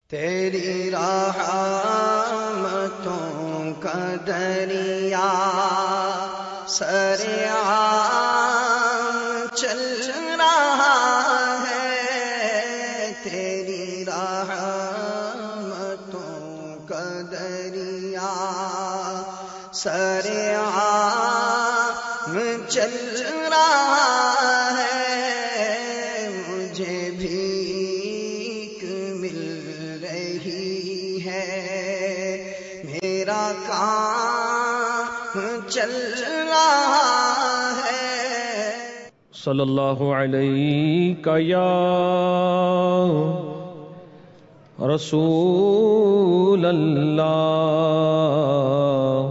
تیری رحمتوں کا دریا سریعان چل رہا ہے، تیری رحمتوں کا دریا سریعان چل رہا ہے، مجھے بھیک مل رہی ہے، میرا کام چل رہا ہے۔ صلی اللہ علیہ یا رسول اللہ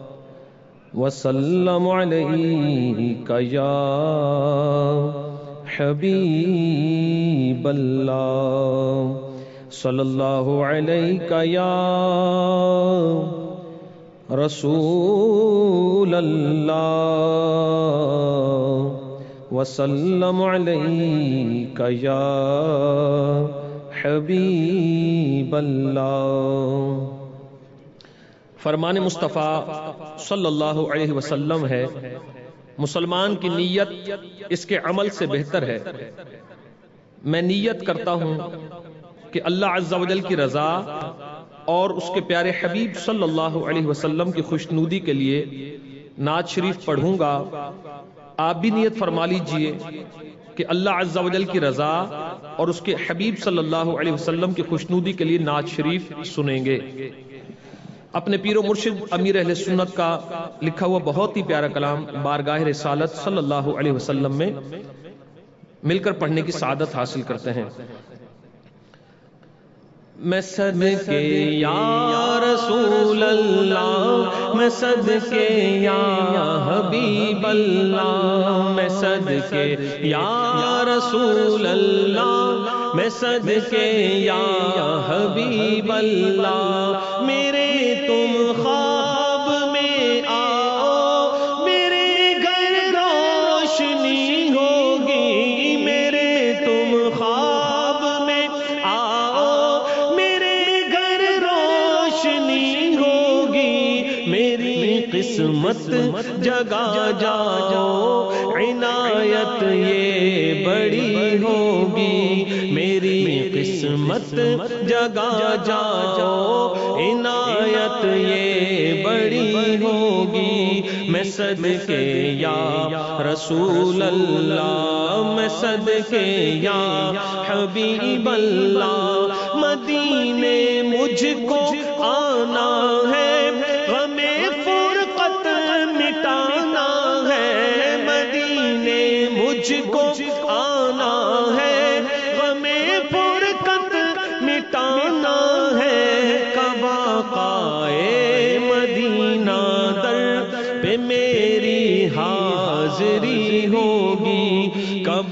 وسلم علیک یا حبیب اللہ، صلی اللہ علیہ یا رسول اللہ وسلم علیک یا حبیب اللہ۔ فرمان مصطفیٰ صلی اللہ علیہ وسلم ہے، مسلمان کی نیت اس کے عمل سے بہتر ہے۔ میں نیت کرتا ہوں کہ اللہ عز و جل کی رضا اور اس کے پیارے حبیب صلی اللہ علیہ وسلم کی خوشنودی کے لیے نعت شریف پڑھوں گا۔ آپ بھی نیت فرما لیجئے کہ اللہ عز و جل کی رضا اور اس کے حبیب صلی اللہ علیہ وسلم کی خوشنودی کے لیے نعت شریف سنیں گے۔ اپنے پیر و مرشد امیر اہل سنت کا لکھا ہوا بہت ہی پیارا کلام بارگاہ رسالت صلی اللہ علیہ وسلم میں مل کر پڑھنے کی سعادت حاصل کرتے ہیں۔ میں صدقے یا رسول اللہ، میں صدقے یا حبیب اللہ، میں صدقے یا رسول اللہ، میں صدقے یا حبیب اللہ، میرے تم خواب میں آؤ، میرے گھر روشنی ہوگی، میرے تم خواب میں آؤ، میرے گھر روشنی ہوگی، میری قسمت جگا جاؤ، عنایت یہ بڑی ہوگی، میری قسمت جگا جاؤ، عنایت یہ بڑی ہوگی، میں صدقے یا رسول اللہ، میں صدقے یا حبیب اللہ، مدینے مجھ کو آنا ہے، غم فرقت مٹانا ہے، مدینے مجھ کو آنا ہے، غم فرقت مٹانا ہے، کب آقائے مدینہ در پہ میری حاضری ہوگی، کب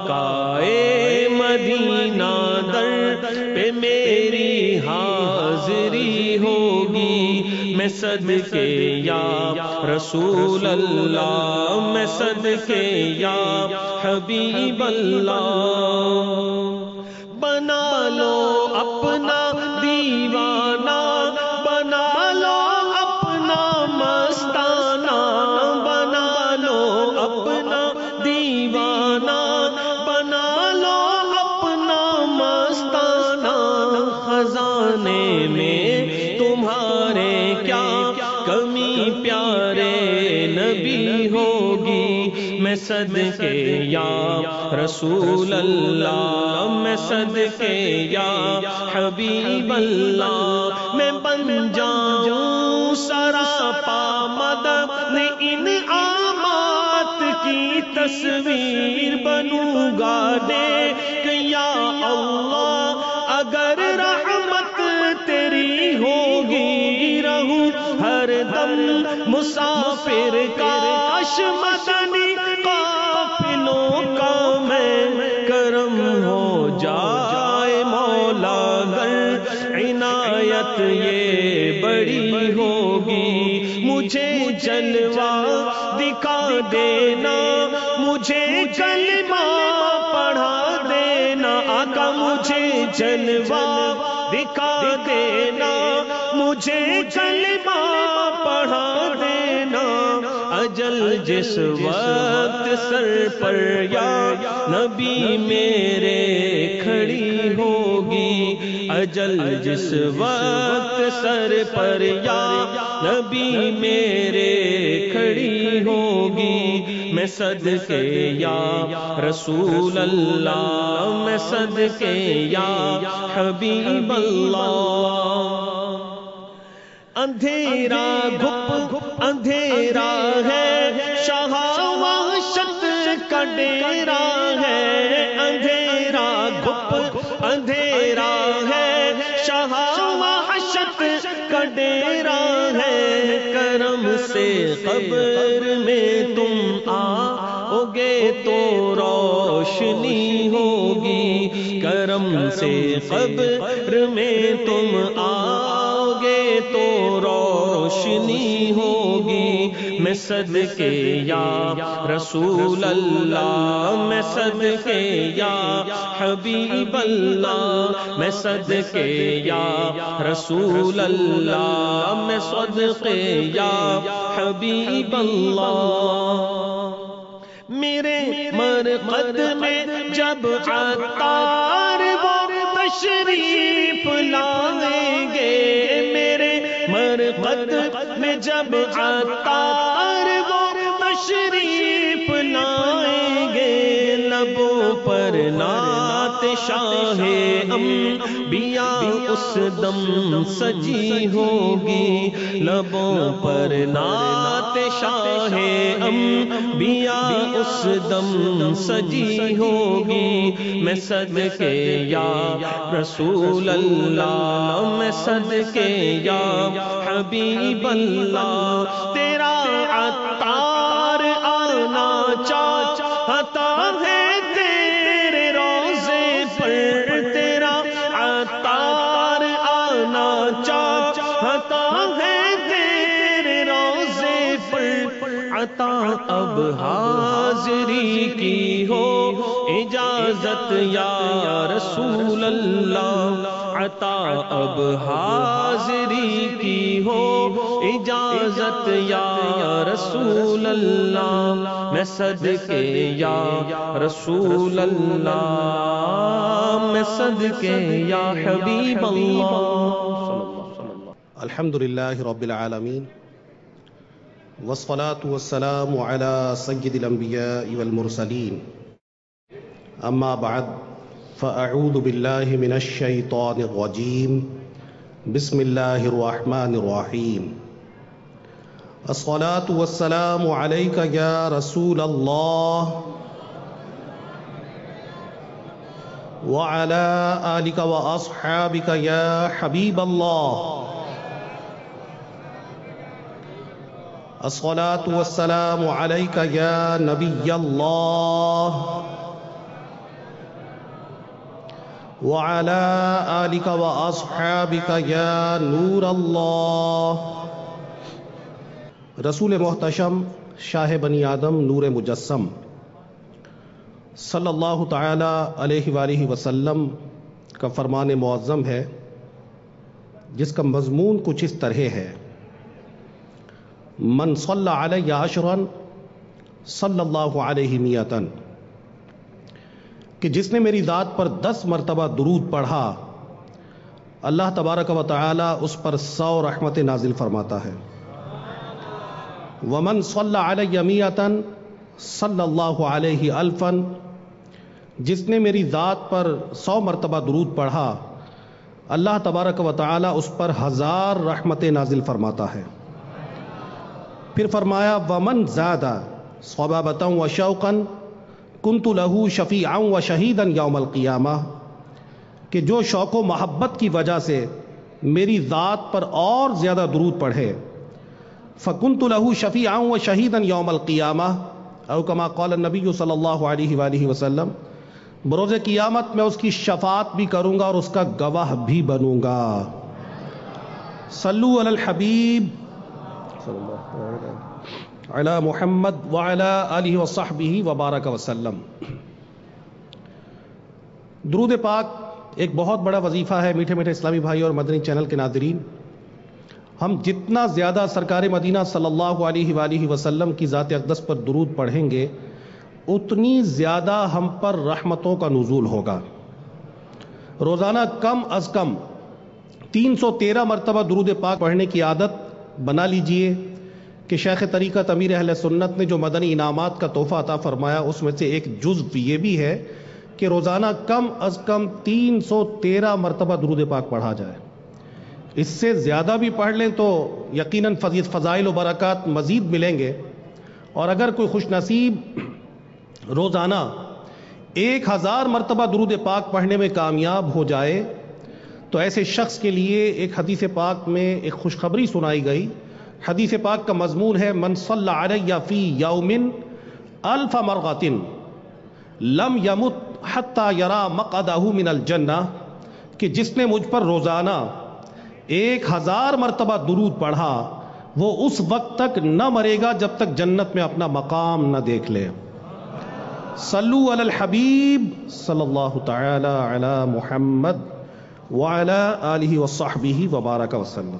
آقائے مدینہ در پہ میری حاضری ہوگی، میں صدقے یا رسول اللہ، میں صدقے یا حبیب اللہ، بنا لو اپنا دیوانہ، بنا لو اپنا مستانہ، بنا لو اپنا دیوانہ، بنا لو اپنا مستانہ، خزانے میں تمہارے کیا کمی پیارے نبی ہوگی، میں صدقے یا رسول اللہ، میں صدقے یا حبیب اللہ، میں بن جاؤں سراپا مدد انعامات کی تصویر، بنوں گا نیک یا اللہ، اگر رحمت تیری ہوگی، رہوں ہر دم مسافر کاش مدنی قافلوں کا میں کرم ہو جائے مولا، گر عنایت یہ بڑی ہوگی، مجھے جلوہ دکھا دینا، مجھے کلمہ پڑھا دینا، آقا مجھے جلوہ دکھا دینا، مجھے کلمہ پڑھا دینا، اجل جس وقت سر پر یا نبی میرے کھڑی ہوگی، اجل جس وقت سر پر یا نبی میرے کھڑی ہوگی، میں صدقے یا رسول اللہ، میں صدقے یا حبیب اللہ۔ اندھیرا گھپ اندھیرا ہے، شاہ وحشت کا ڈیرا ہے، اندھیرا گھپ اندھیرا ہے، شاہ وحشت کا ڈیرا ہے، کرم سے قبر میں تم آؤ گے تو روشنی ہوگی، کرم سے قبر میں تم آؤ گے تو روشنی ہوگی، میں صدقے یا رسول اللہ، میں صدقے یا حبیب اللہ، میں صدقے یا رسول اللہ، میں صدقے یا حبیب اللہ۔ میرے مرقد میں جب عطار وہ تشریف لائیں گے، میرے مرقد میں جب عطار وہ تشریف لائیں گے، لبوں پر نعت شاہ انبیاء اس دم سجی ہوگی، لبوں پر نعت شاہ انبیاء اس دم سجی ہوگی، میں صدقے یا رسول اللہ، میں صدقے یا حبیب اللہ، تیرا عطار آنا چاہتا ہے تیرے روزے پر، تیرا عطار آنا چاہتا ہے تیرے روزے پر، عطا اب حاضری کی ہو اجازت یا رسول اللہ، عطا اب حاضری کی ہو اجازت یا رسول اللہ، میں صدقے یا رسول اللہ، میں صدقے یا حبیب اللہ۔ الحمدللہ رب العالمین، والصلاة والسلام على سید الانبیاء والمرسلین، اما بعد فاعوذ باللہ من الشیطان الرجیم، بسم اللہ الرحمن الرحیم، الصلاة والسلام علیک یا رسول اللہ وعلى آلک واصحابک یا حبیب اللہ، الصلاة والسلام علیک یا نبی اللہ وعلى آلک واصحابک یا نور اللہ۔ رسول محتشم شاہ بنی آدم نور مجسم صلی اللہ تعالی علیہ وآلہ وسلم کا فرمان معظم ہے، جس کا مضمون کچھ اس طرح ہے: من صلی علی عشرا صلی اللہ علیہ میۃ، کہ جس نے میری ذات پر 10 مرتبہ درود پڑھا، اللہ تبارک و تعالی اس پر 100 رحمت نازل فرماتا ہے۔ ومن صلی علی میۃ صلی اللہ علیہ الفا، جس نے میری ذات پر 100 مرتبہ درود پڑھا، اللہ تبارک و تعالی اس پر 1000 رحمت نازل فرماتا ہے۔ پھر فرمایا ومن زاد صبابۃ و شوقا کنت لہ شفیعا و شہیدا یوم القیامہ، کہ جو شوق و محبت کی وجہ سے میری ذات پر اور زیادہ درود پڑھے، فکنت لہ شفیعا و شہیدا یوم القیامہ، او کما قال النبی صلی اللہ علیہ وآلہ وسلم، بروز قیامت میں اس کی شفاعت بھی کروں گا اور اس کا گواہ بھی بنوں گا۔ صلو علی الحبیب علی محمد وعلی آلہ وصحبہ وبارک وسلم۔ درود پاک ایک بہت بڑا وظیفہ ہے میٹھے میٹھے اسلامی بھائی اور مدنی چینل کے ناظرین، ہم جتنا زیادہ سرکار مدینہ صلی اللہ علیہ وآلہ وسلم کی ذات اقدس پر درود پڑھیں گے اتنی زیادہ ہم پر رحمتوں کا نزول ہوگا۔ روزانہ کم از کم 313 مرتبہ درود پاک پڑھنے کی عادت بنا لیجئے کہ شیخ طریقت امیر اہل سنت نے جو مدنی انعامات کا تحفہ عطا فرمایا اس میں سے ایک جزو یہ بھی ہے کہ روزانہ کم از کم 313 مرتبہ درود پاک پڑھا جائے۔ اس سے زیادہ بھی پڑھ لیں تو یقیناً فضائل و برکات مزید ملیں گے، اور اگر کوئی خوش نصیب روزانہ 1000 مرتبہ درود پاک پڑھنے میں کامیاب ہو جائے تو ایسے شخص کے لیے ایک حدیث پاک میں ایک خوشخبری سنائی گئی۔ حدیث پاک کا مضمون ہے من صلی علی فی یوم 1000 مرۃ لم یمت حتی یری مقعدہ من الجنہ، کہ جس نے مجھ پر روزانہ 1000 مرتبہ درود پڑھا وہ اس وقت تک نہ مرے گا جب تک جنت میں اپنا مقام نہ دیکھ لے۔ صلو علی الحبیب صلی اللہ تعالی علی محمد وعلی آلہ وصحبہ وبارک وسلم۔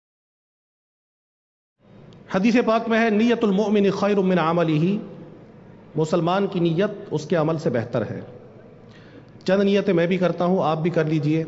حدیث پاک میں ہے نیت المؤمن خیر من عملہ، مسلمان کی نیت اس کے عمل سے بہتر ہے۔ چند نیتیں میں بھی کرتا ہوں، آپ بھی کر لیجئے۔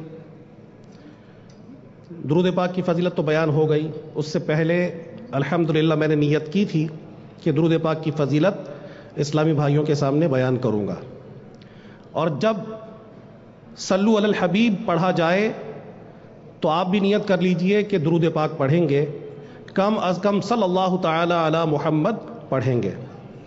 درود پاک کی فضیلت تو بیان ہو گئی، اس سے پہلے الحمدللہ میں نے نیت کی تھی کہ درود پاک کی فضیلت اسلامی بھائیوں کے سامنے بیان کروں گا، اور جب صلو علی الحبیب پڑھا جائے تو آپ بھی نیت کر لیجئے کہ درود پاک پڑھیں گے، کم از کم صلی اللہ تعالی علی محمد پڑھیں گے۔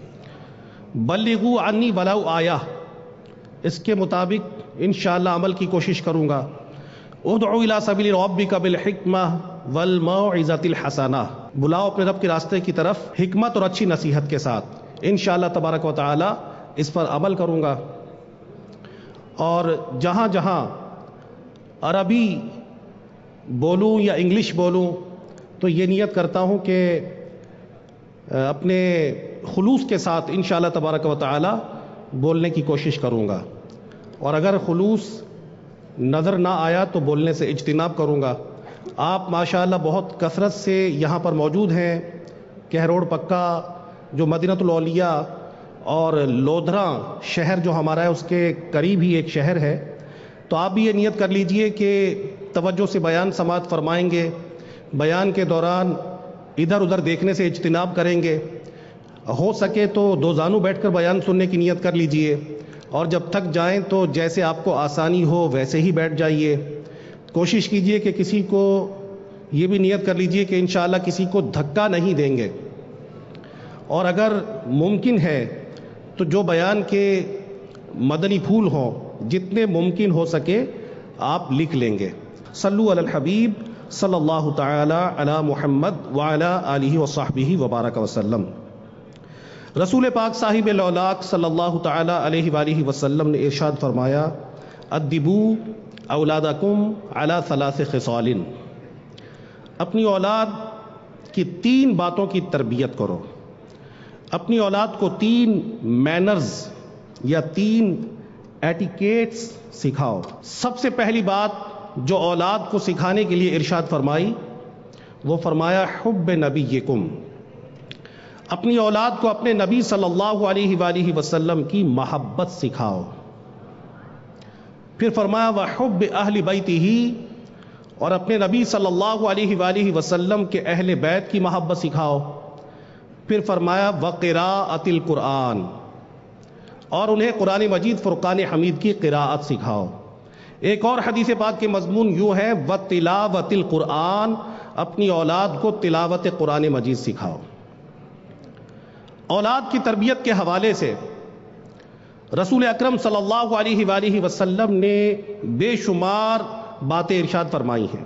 بلغوا عنی ولو آیہ، اس کے مطابق انشاءاللہ عمل کی کوشش کروں گا۔ ادعو الی سبیل ربک بالحکمہ والموعظۃ الحسنہ، بلاؤ اپنے رب کے راستے کی طرف حکمت اور اچھی نصیحت کے ساتھ۔ انشاءاللہ تبارک و تعالی اس پر عمل کروں گا، اور جہاں جہاں عربی بولوں یا انگلش بولوں تو یہ نیت کرتا ہوں کہ اپنے خلوص کے ساتھ انشاءاللہ تبارک و تعالی بولنے کی کوشش کروں گا، اور اگر خلوص نظر نہ آیا تو بولنے سے اجتناب کروں گا۔ آپ ماشاءاللہ بہت کثرت سے یہاں پر موجود ہیں، کہروڑ پکا جو مدینہ الاولیاء اور لودھراں شہر جو ہمارا ہے اس کے قریب ہی ایک شہر ہے، تو آپ بھی یہ نیت کر لیجئے کہ توجہ سے بیان سماعت فرمائیں گے، بیان کے دوران ادھر ادھر دیکھنے سے اجتناب کریں گے، ہو سکے تو دو زانو بیٹھ کر بیان سننے کی نیت کر لیجئے، اور جب تھک جائیں تو جیسے آپ کو آسانی ہو ویسے ہی بیٹھ جائیے۔ کوشش کیجئے کہ کسی کو یہ بھی نیت کر لیجئے کہ انشاءاللہ کسی کو دھکا نہیں دیں گے، اور اگر ممکن ہے تو جو بیان کے مدنی پھول ہوں جتنے ممکن ہو سکے آپ لکھ لیں گے۔ صلو علی الحبیب صلی اللہ تعالی علی محمد وعلی آلہ وصحبہ وبارک وسلم۔ رسول پاک صاحب لولاک صلی اللہ تعالی علیہ وآلہ وسلم نے ارشاد فرمایا ادبوا اولادکم علی 3 خصال، اپنی اولاد کی 3 باتوں کی تربیت کرو، اپنی اولاد کو 3 مینرز یا 3 ایٹیکیٹس سکھاؤ۔ سب سے پہلی بات جو اولاد کو سکھانے کے لیے ارشاد فرمائی وہ فرمایا حب نبیکم، اپنی اولاد کو اپنے نبی صلی اللہ علیہ وآلہ وسلم کی محبت سکھاؤ۔ پھر فرمایا وحب اہل بیتہ، اور اپنے نبی صلی اللہ علیہ وآلہ وسلم کے اہل بیت کی محبت سکھاؤ۔ پھر فرمایا وقراءۃ القرآن، اور انہیں قرآن مجید فرقان حمید کی قراءت سکھاؤ۔ ایک اور حدیث پاک کے مضمون یوں ہے وتلاوۃ القرآن، اپنی اولاد کو تلاوت قرآن مجید سکھاؤ۔ اولاد کی تربیت کے حوالے سے رسول اکرم صلی اللہ علیہ وآلہ وسلم نے بے شمار باتیں ارشاد فرمائی ہیں۔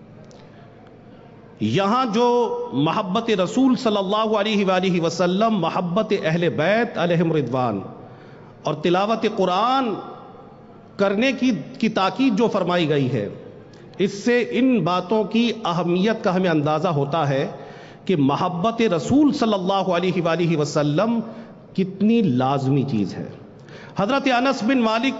یہاں جو محبت رسول صلی اللہ علیہ وآلہ وسلم، محبت اہل بیت علیہم رضوان اور تلاوت قرآن کرنے کی تاکید جو فرمائی گئی ہے، اس سے ان باتوں کی اہمیت کا ہمیں اندازہ ہوتا ہے کہ محبت رسول صلی اللہ علیہ وآلہ وسلم کتنی لازمی چیز ہے۔ حضرت انس بن مالک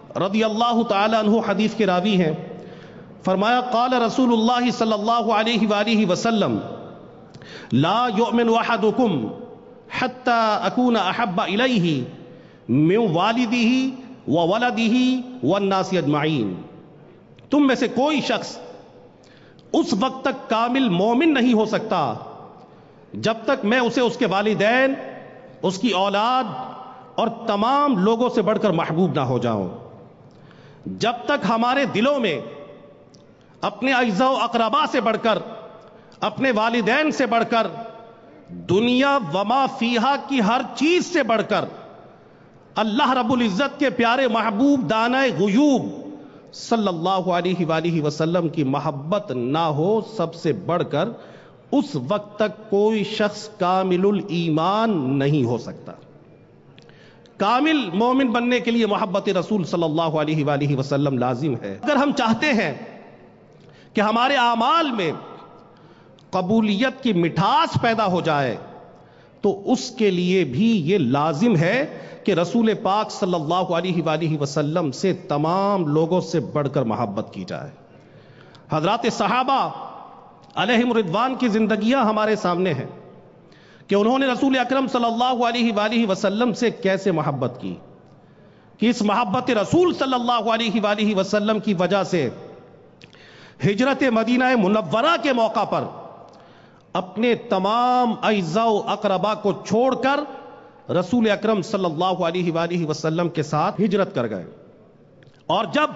رضی اللہ تعالی عنہ حدیث کے راوی ہیں، فرمایا قال رسول اللہ صلی اللہ علیہ وآلہ وسلم لا یؤمن احدکم حتی اکون احب الیہ من والدہ وولدہ والناس اجمعین، تم میں سے کوئی شخص اس وقت تک کامل مومن نہیں ہو سکتا جب تک میں اسے اس کے والدین، اس کی اولاد اور تمام لوگوں سے بڑھ کر محبوب نہ ہو جاؤں۔ جب تک ہمارے دلوں میں اپنے اعزاء و اقربا سے بڑھ کر، اپنے والدین سے بڑھ کر، دنیا وما فیہا کی ہر چیز سے بڑھ کر اللہ رب العزت کے پیارے محبوب دانۂ غیوب صلی اللہ علیہ وآلہ وسلم کی محبت نہ ہو، سب سے بڑھ کر اس وقت تک کوئی شخص کامل الایمان نہیں ہو سکتا۔ کامل مومن بننے کے لیے محبت رسول صلی اللہ علیہ وآلہ وسلم لازم ہے۔ اگر ہم چاہتے ہیں کہ ہمارے اعمال میں قبولیت کی مٹھاس پیدا ہو جائے تو اس کے لیے بھی یہ لازم ہے کہ رسول پاک صلی اللہ علیہ وآلہ وسلم سے تمام لوگوں سے بڑھ کر محبت کی جائے۔ حضرات صحابہ علیہم رضوان کی زندگیاں ہمارے سامنے ہیں کہ انہوں نے رسول اکرم صلی اللہ علیہ وآلہ وسلم سے کیسے محبت کی، کہ اس محبت رسول صلی اللہ علیہ وآلہ وسلم کی وجہ سے ہجرت مدینہ منورہ کے موقع پر اپنے تمام اعزاء و اقربا کو چھوڑ کر رسول اکرم صلی اللہ علیہ وآلہ وسلم کے ساتھ ہجرت کر گئے، اور جب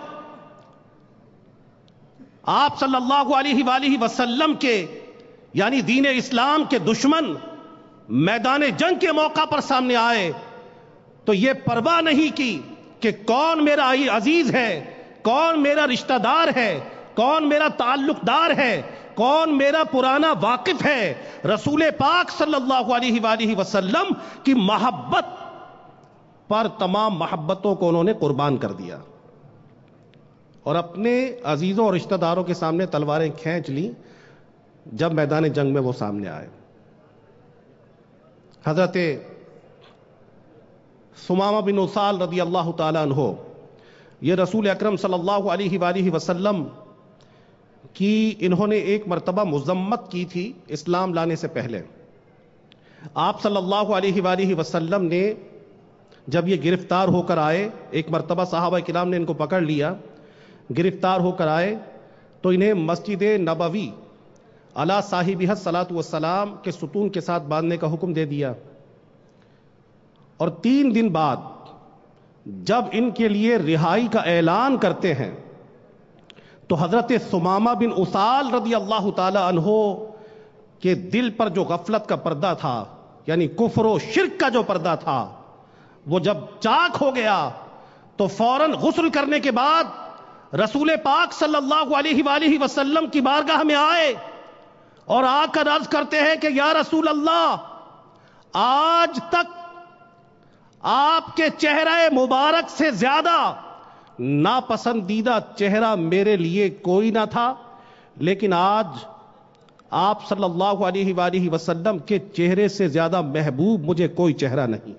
آپ صلی اللہ علیہ وآلہ وسلم کے یعنی دین اسلام کے دشمن میدان جنگ کے موقع پر سامنے آئے تو یہ پرواہ نہیں کی کہ کون میرا عزیز ہے، کون میرا رشتہ دار ہے، کون میرا تعلق دار ہے، کون میرا پرانا واقف ہے۔ رسول پاک صلی اللہ علیہ وآلہ وسلم کی محبت پر تمام محبتوں کو انہوں نے قربان کر دیا اور اپنے عزیزوں اور رشتہ داروں کے سامنے تلواریں کھینچ لیں جب میدان جنگ میں وہ سامنے آئے۔ حضرت ثمامہ بن اسال رضی اللہ تعالی عنہ یہ رسول اکرم صلی اللہ علیہ وآلہ وسلم کی انہوں نے ایک مرتبہ مذمت کی تھی اسلام لانے سے پہلے۔ آپ صلی اللہ علیہ وآلہ وسلم نے جب یہ گرفتار ہو کر آئے، ایک مرتبہ صحابہ کرام نے ان کو پکڑ لیا، گرفتار ہو کر آئے تو انہیں مسجد نبوی علی صاحبہ الصلاۃ والسلام کے ستون کے ساتھ باندھنے کا حکم دے دیا، اور 3 دن بعد جب ان کے لیے رہائی کا اعلان کرتے ہیں تو حضرت ثمامہ بن اسال رضی اللہ تعالی عنہ کے دل پر جو غفلت کا پردہ تھا، یعنی کفر و شرک کا جو پردہ تھا، وہ جب چاک ہو گیا تو فوراً غسل کرنے کے بعد رسول پاک صلی اللہ علیہ وآلہ وسلم کی بارگاہ میں آئے اور آ کر عرض کرتے ہیں کہ یا رسول اللہ، آج تک آپ کے چہرہ مبارک سے زیادہ ناپسندیدہ چہرہ میرے لیے کوئی نہ تھا، لیکن آج آپ صلی اللہ علیہ وآلہ وسلم کے چہرے سے زیادہ محبوب مجھے کوئی چہرہ نہیں۔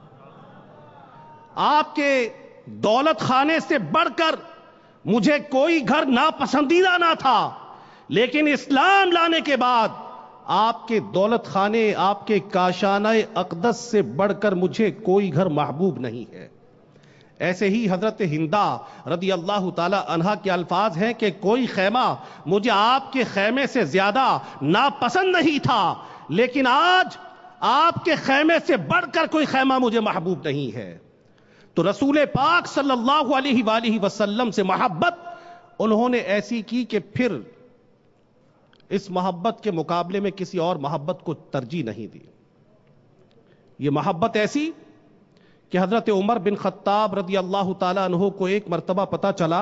آپ کے دولت خانے سے بڑھ کر مجھے کوئی گھر ناپسندیدہ نہ تھا، لیکن اسلام لانے کے بعد آپ کے دولت خانے، آپ کے کاشانہ اقدس سے بڑھ کر مجھے کوئی گھر محبوب نہیں ہے۔ ایسے ہی حضرت ہندا رضی اللہ تعالی عنہا کے الفاظ ہیں کہ کوئی خیمہ مجھے آپ کے خیمے سے زیادہ ناپسند نہیں تھا، لیکن آج آپ کے خیمے سے بڑھ کر کوئی خیمہ مجھے محبوب نہیں ہے۔ تو رسول پاک صلی اللہ علیہ وآلہ وسلم سے محبت انہوں نے ایسی کی کہ پھر اس محبت کے مقابلے میں کسی اور محبت کو ترجیح نہیں دی۔ یہ محبت ایسی کہ حضرت عمر بن خطاب رضی اللہ تعالی عنہ کو ایک مرتبہ پتا چلا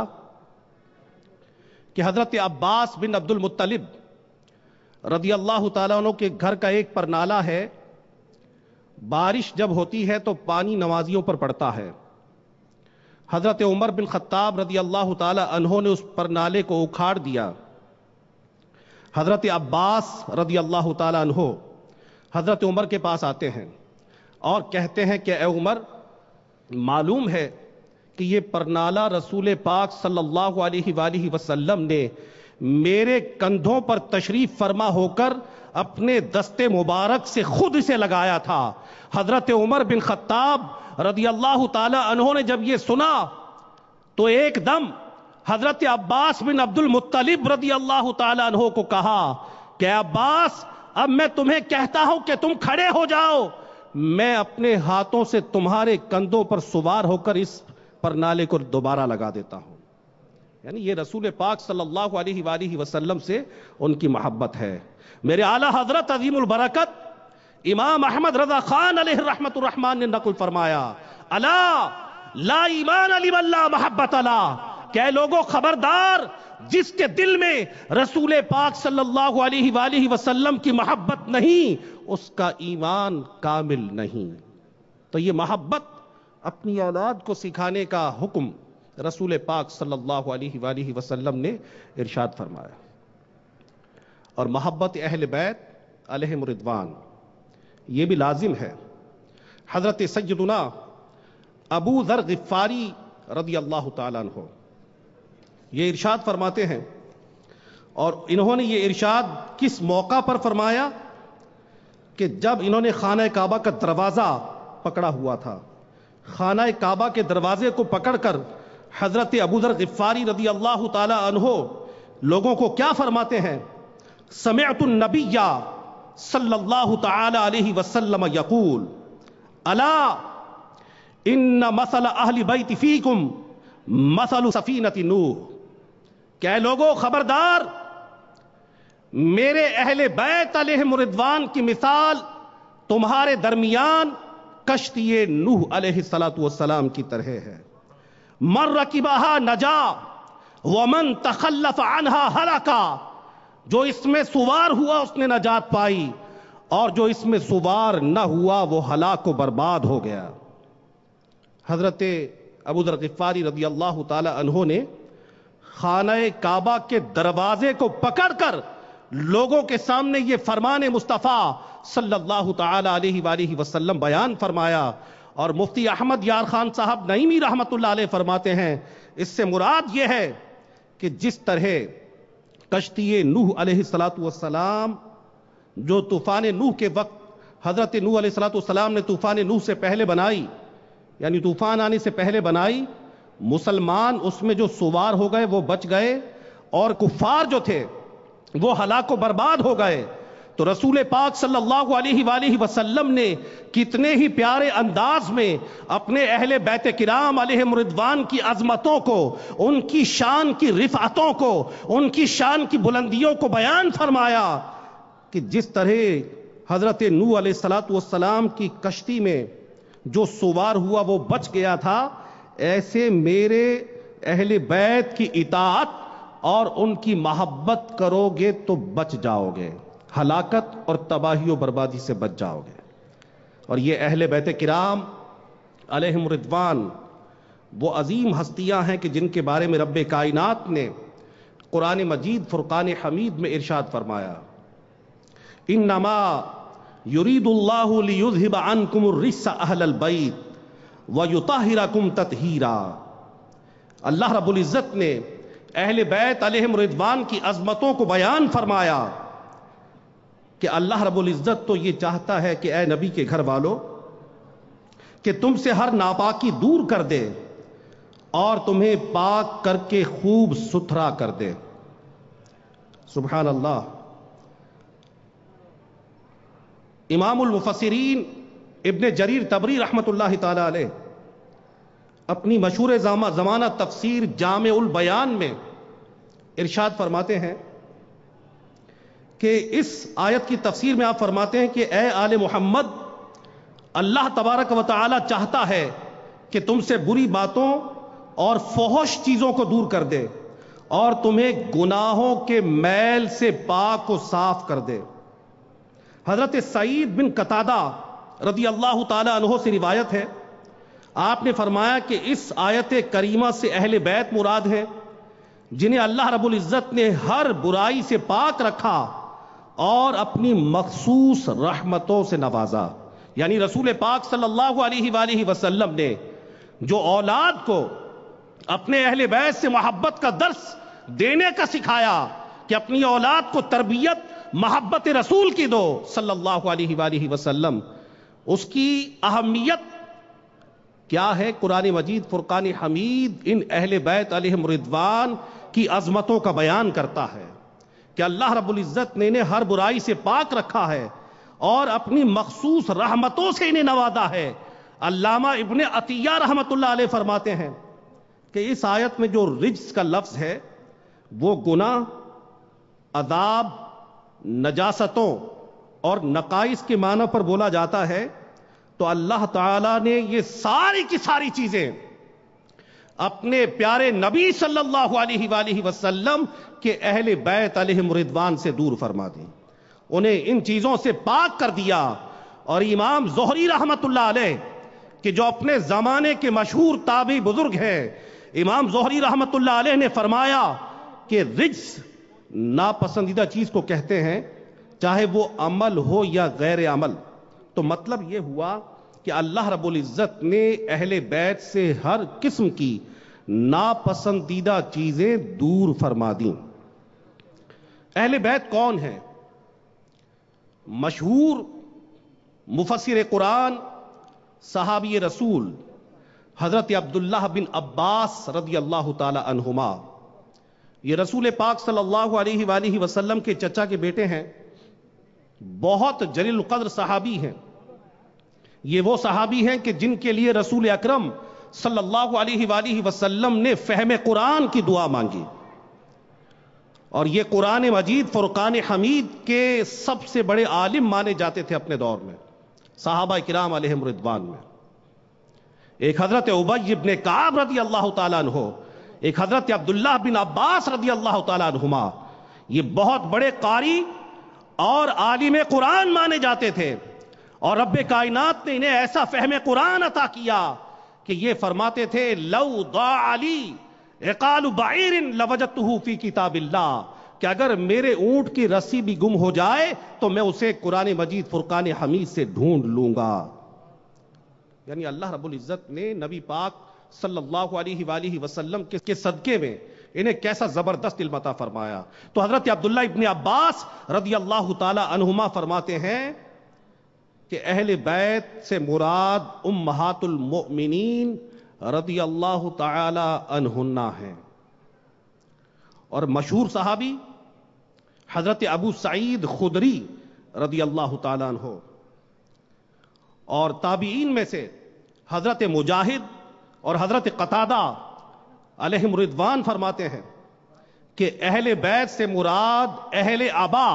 کہ حضرت عباس بن عبد المطلب رضی اللہ تعالیٰ عنہ کے گھر کا ایک پرنالہ ہے، بارش جب ہوتی ہے تو پانی نمازیوں پر پڑتا ہے۔ حضرت عمر بن خطاب رضی اللہ تعالی عنہ نے اس پرنالے کو اکھاڑ دیا۔ حضرت عباس رضی اللہ تعالی عنہ حضرت عمر کے پاس آتے ہیں اور کہتے ہیں کہ اے عمر، معلوم ہے کہ یہ پرنالہ رسول پاک صلی اللہ علیہ وآلہ وسلم نے میرے کندھوں پر تشریف فرما ہو کر اپنے دستے مبارک سے خود اسے لگایا تھا۔ حضرت عمر بن خطاب رضی اللہ تعالی عنہ نے جب یہ سنا تو ایک دم حضرت عباس بن عبد المطلب رضی اللہ تعالی عنہ کو کہا کہ عباس، اب میں تمہیں کہتا ہوں کہ تم کھڑے ہو جاؤ، میں اپنے ہاتھوں سے تمہارے کندھوں پر سوار ہو کر اس پرنالے کو دوبارہ لگا دیتا ہوں۔ یعنی یہ رسول پاک صلی اللہ علیہ وآلہ وسلم سے ان کی محبت ہے۔ میرے اعلیٰ حضرت عظیم البرکت امام احمد رضا خان علیہ رحمت الرحمن نے نقل فرمایا، الا لا ایمان لمن لا محبت له، کہ اے لوگوں خبردار، جس کے دل میں رسول پاک صلی اللہ علیہ وآلہ وسلم کی محبت نہیں اس کا ایمان کامل نہیں۔ تو یہ محبت اپنی اولاد کو سکھانے کا حکم رسول پاک صلی اللہ علیہ وآلہ وسلم نے ارشاد فرمایا۔ اور محبت اہل بیت علیہم رضوان یہ بھی لازم ہے۔ حضرت سیدنا ابو ذر غفاری رضی اللہ تعالیٰ عنہ یہ ارشاد فرماتے ہیں، اور انہوں نے یہ ارشاد کس موقع پر فرمایا کہ جب انہوں نے خانہ کعبہ کا دروازہ پکڑا ہوا تھا۔ خانہ کعبہ کے دروازے کو پکڑ کر حضرت ابو ذر غفاری رضی اللہ تعالی عنہ لوگوں کو کیا فرماتے ہیں؟ سمعت النبی صلی اللہ تعالی علیہ وسلم یقول الا ان مثل اہل بیت فیکم مثل سفینۃ نوح، کہ اے لوگوں خبردار، میرے اہل بیت علیہم رضوان کی مثال تمہارے درمیان کشتی نوح علیہ السلام کی طرح ہے۔ من رکبہا نجا ومن تخلف عنہا ہلکا، جو اس میں سوار ہوا اس نے نجات پائی، اور جو اس میں سوار نہ ہوا وہ ہلاک و برباد ہو گیا۔ حضرت ابو ذر غفاری رضی اللہ تعالی عنہ نے خانہ کعبہ کے دروازے کو پکڑ کر لوگوں کے سامنے یہ فرمان مصطفیٰ صلی اللہ تعالی علیہ وآلہ وسلم بیان فرمایا۔ اور مفتی احمد یار خان صاحب نعیمی رحمت اللہ علیہ فرماتے ہیں، اس سے مراد یہ ہے کہ جس طرح کشتی نوح علیہ السلام جو طوفان نوح کے وقت حضرت نوح علیہ السلام نے طوفان نوح سے پہلے بنائی، یعنی طوفان آنے سے پہلے بنائی، مسلمان اس میں جو سوار ہو گئے وہ بچ گئے، اور کفار جو تھے وہ ہلاک و برباد ہو گئے۔ تو رسول پاک صلی اللہ علیہ وآلہ وسلم نے کتنے ہی پیارے انداز میں اپنے اہل بیت کرام علیہم رضوان کی عظمتوں کو، ان کی شان کی رفعتوں کو، ان کی شان کی بلندیوں کو بیان فرمایا کہ جس طرح حضرت نوح علیہ السلام کی کشتی میں جو سوار ہوا وہ بچ گیا تھا، ایسے میرے اہل بیت کی اطاعت اور ان کی محبت کرو گے تو بچ جاؤ گے، ہلاکت اور تباہی و بربادی سے بچ جاؤ گے۔ اور یہ اہل بیت کرام علیہم رضوان وہ عظیم ہستیاں ہیں کہ جن کے بارے میں رب کائنات نے قرآن مجید فرقان حمید میں ارشاد فرمایا، انما یرید اللہ لیذھب عنکم الرجس اہل البیت ویطہرکم تطہیرا۔ اللہ رب العزت نے اہل بیت علیہم رضوان کی عظمتوں کو بیان فرمایا کہ اللہ رب العزت تو یہ چاہتا ہے کہ اے نبی کے گھر والوں کہ تم سے ہر ناپاکی دور کر دے اور تمہیں پاک کر کے خوب ستھرا کر دے۔ سبحان اللہ۔ امام المفسرین ابن جریر طبری رحمت اللہ تعالی علیہ اپنی مشہور زمانہ تفسیر جامع البیان میں ارشاد فرماتے ہیں کہ اس آیت کی تفسیر میں آپ فرماتے ہیں کہ اے آل محمد، اللہ تبارک و تعالی چاہتا ہے کہ تم سے بری باتوں اور فحش چیزوں کو دور کر دے اور تمہیں گناہوں کے میل سے پاک و صاف کر دے۔ حضرت سعید بن قتادہ رضی اللہ تعالی عنہ سے روایت ہے، آپ نے فرمایا کہ اس آیت کریمہ سے اہل بیت مراد ہے جنہیں اللہ رب العزت نے ہر برائی سے پاک رکھا اور اپنی مخصوص رحمتوں سے نوازا۔ یعنی رسول پاک صلی اللہ علیہ وآلہ وسلم نے جو اولاد کو اپنے اہل بیت سے محبت کا درس دینے کا سکھایا کہ اپنی اولاد کو تربیت محبت رسول کی دو صلی اللہ علیہ وآلہ وسلم. اس کی اہمیت کیا ہے؟ قرآن مجید فرقان حمید ان اہل بیت علیہم رضوان کی عظمتوں کا بیان کرتا ہے کہ اللہ رب العزت نے انہیں ہر برائی سے پاک رکھا ہے اور اپنی مخصوص رحمتوں سے انہیں نوازا ہے. علامہ ابن عطیہ رحمت اللہ علیہ فرماتے ہیں کہ اس آیت میں جو رجس کا لفظ ہے وہ گناہ، عذاب، نجاستوں اور نقائص کے معنی پر بولا جاتا ہے. تو اللہ تعالیٰ نے یہ ساری کی ساری چیزیں اپنے پیارے نبی صلی اللہ علیہ وآلہ وسلم کے اہل بیت علیہم رضوان سے دور فرما دی، انہیں ان چیزوں سے پاک کر دیا. اور امام زہری رحمت اللہ علیہ کہ جو اپنے زمانے کے مشہور تابعی بزرگ ہیں، امام زہری رحمت اللہ علیہ نے فرمایا کہ رجس ناپسندیدہ چیز کو کہتے ہیں، چاہے وہ عمل ہو یا غیر عمل. تو مطلب یہ ہوا کہ اللہ رب العزت نے اہل بیت سے ہر قسم کی ناپسندیدہ چیزیں دور فرما دیں. اہل بیت کون ہیں؟ مشہور مفسر قرآن صحابی رسول حضرت عبداللہ بن عباس رضی اللہ تعالی عنہما، یہ رسول پاک صلی اللہ علیہ وآلہ وسلم کے چچا کے بیٹے ہیں، بہت جلیل القدر صحابی ہیں. یہ وہ صحابی ہیں کہ جن کے لیے رسول اکرم صلی اللہ علیہ وآلہ وسلم نے فہم قرآن کی دعا مانگی، اور یہ قرآن مجید فرقان حمید کے سب سے بڑے عالم مانے جاتے تھے اپنے دور میں صحابہ کرام علیہم رضوان میں. ایک حضرت ابی بن کعب رضی اللہ تعالیٰ عنہ، ایک حضرت عبداللہ بن عباس رضی اللہ تعالیٰ عنہما، یہ بہت بڑے قاری اور عالم قرآن مانے جاتے تھے. اور رب کائنات نے انہیں ایسا فہم قرآن عطا کیا کہ یہ فرماتے تھے لو ضاع علی عقال بعیر لوجدتہ فی کتاب اللہ، کہ اگر میرے اونٹ کی رسی بھی گم ہو جائے تو میں اسے قرآن مجید فرقان حمید سے ڈھونڈ لوں گا. یعنی اللہ رب العزت نے نبی پاک صلی اللہ علیہ وآلہ وسلم کے صدقے میں انہیں کیسا زبردست علم عطا فرمایا. تو حضرت عبداللہ ابن عباس رضی اللہ تعالی عنہما فرماتے ہیں کہ اہل بیت سے مراد امہات المؤمنین رضی اللہ تعالی عنہن ہیں. اور مشہور صحابی حضرت ابو سعید خدری رضی اللہ تعالی عنہ، اور تابعین میں سے حضرت مجاہد اور حضرت قتادہ علیہم رضوان فرماتے ہیں کہ اہل بیت سے مراد اہل آبا،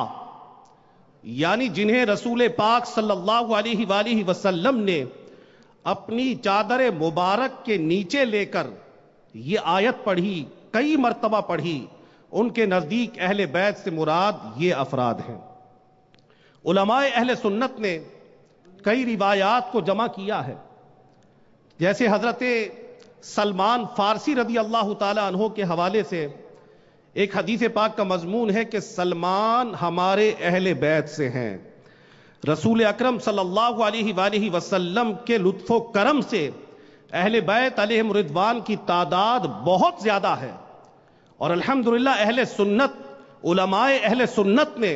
یعنی جنہیں رسول پاک صلی اللہ علیہ وآلہ وسلم نے اپنی چادر مبارک کے نیچے لے کر یہ آیت پڑھی، کئی مرتبہ پڑھی، ان کے نزدیک اہل بیت سے مراد یہ افراد ہیں. علماء اہل سنت نے کئی روایات کو جمع کیا ہے، جیسے حضرت سلمان فارسی رضی اللہ تعالی عنہ کے حوالے سے ایک حدیث پاک کا مضمون ہے کہ سلمان ہمارے اہل بیت سے ہیں. رسول اکرم صلی اللہ علیہ وآلہ وسلم کے لطف و کرم سے اہل بیت علیہم رضوان کی تعداد بہت زیادہ ہے، اور الحمدللہ اہل سنت، علماء اہل سنت نے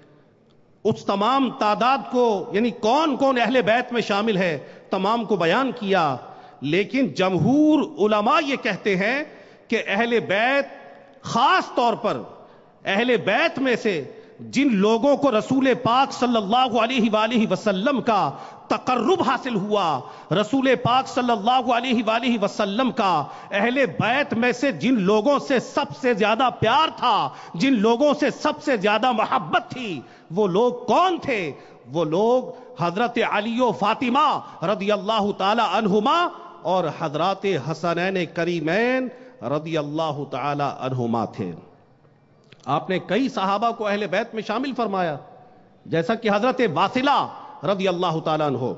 اس تمام تعداد کو، یعنی کون کون اہل بیت میں شامل ہے، تمام کو بیان کیا. لیکن جمہور علماء یہ کہتے ہیں کہ اہل بیت، خاص طور پر اہل بیت میں سے جن لوگوں کو رسول پاک صلی اللہ علیہ وآلہ وسلم کا تقرب حاصل ہوا، رسول پاک صلی اللہ علیہ وآلہ وسلم کا اہل بیت میں سے جن لوگوں سے سب سے زیادہ پیار تھا، جن لوگوں سے سب سے زیادہ محبت تھی، وہ لوگ کون تھے؟ وہ لوگ حضرت علی و فاطمہ رضی اللہ تعالی عنہما اور حضرات حسنین کریمین رضی اللہ تعالی عنہما تھے. آپ نے کئی صحابہ کو اہل بیت میں شامل فرمایا، جیسا کہ حضرت واصلہ رضی اللہ تعالی عنہ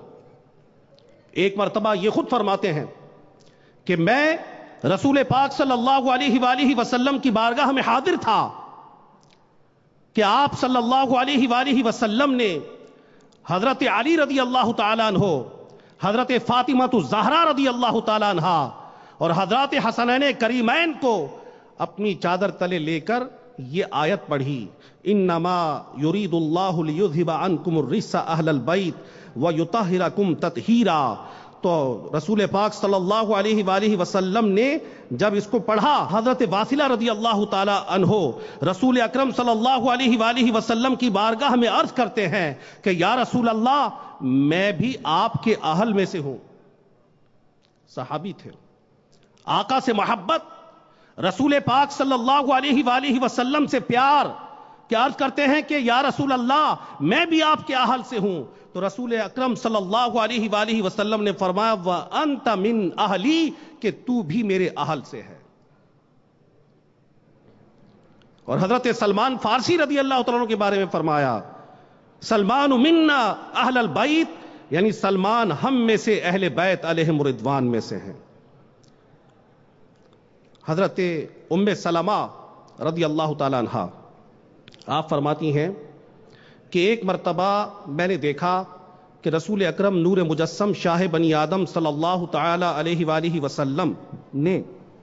ایک مرتبہ یہ خود فرماتے ہیں کہ میں رسول پاک صلی اللہ علیہ وآلہ وسلم کی بارگاہ میں حاضر تھا کہ آپ صلی اللہ علیہ وآلہ وسلم نے حضرت علی رضی اللہ تعالی عنہ، حضرت فاطمہ الزہرا رضی اللہ تعالی عنہا اور حضرات حسنین کریمین کو اپنی چادر تلے لے کر یہ آیت پڑھی، انما یرید اللہ لیذھب عنکم الرجس اہل البیت ویطہرکم تطہیرا۔ تو رسول پاک صلی اللہ علیہ وآلہ وسلم نے جب اس کو پڑھا، حضرت واصلہ رضی اللہ تعالی عنہ رسول اکرم صلی اللہ علیہ وآلہ وسلم کی بارگاہ میں عرض کرتے ہیں کہ یا رسول اللہ میں بھی آپ کے اہل میں سے ہوں۔ صحابی تھے، آقا سے محبت، رسول پاک صلی اللہ علیہ وآلہ وسلم سے پیار، کہ عرض کرتے ہیں کہ یا رسول اللہ میں بھی آپ کے اہل سے ہوں۔ تو رسول اکرم صلی اللہ علیہ وآلہ وسلم نے فرمایا وَأَنْتَ مِنْ أَهْلِي، کہ تو بھی میرے اہل سے ہے۔ اور حضرت سلمان فارسی رضی اللہ تعالیٰ عنہ کے بارے میں فرمایا سلمان منا اہل البیت، یعنی سلمان ہم میں سے اہل بیت علیہم رضوان میں سے ہیں۔ حضرت ام سلمہ رضی اللہ تعالیٰ عنہ آپ فرماتی ہیں کہ ایک مرتبہ میں نے دیکھا کہ رسول اکرم نور مجسم شاہ بنی آدم صلی اللہ تعالی علیہ وآلہ وسلم نے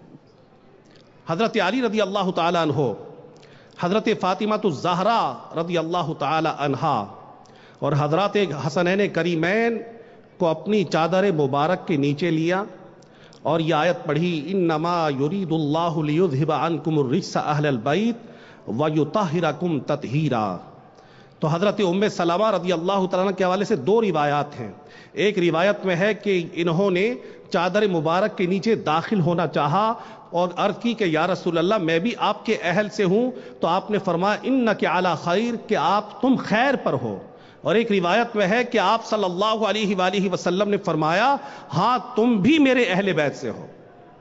حضرت علی رضی اللہ تعالی عنہ، حضرت فاطمہ الزہرا رضی اللہ تعالی عنہا اور حضرات حسنین کریمین کو اپنی چادر مبارک کے نیچے لیا اور یہ آیت پڑھی انما یرید اللہ لیذھب عنکم الرجس اہل البیت ویطہرکم تطہیرا۔ تو حضرت ام سلمہ رضی اللہ تعالیٰ کے حوالے سے دو روایات ہیں۔ ایک روایت میں ہے کہ انہوں نے چادر مبارک کے نیچے داخل ہونا چاہا اور عرض کی کہ یا رسول اللہ میں بھی آپ کے اہل سے ہوں، تو آپ نے فرمایا انک علی خیر، کہ آپ تم خیر پر ہو۔ اور ایک روایت میں ہے کہ آپ صلی اللہ علیہ وآلہ وسلم نے فرمایا ہاں تم بھی میرے اہل بیت سے ہو۔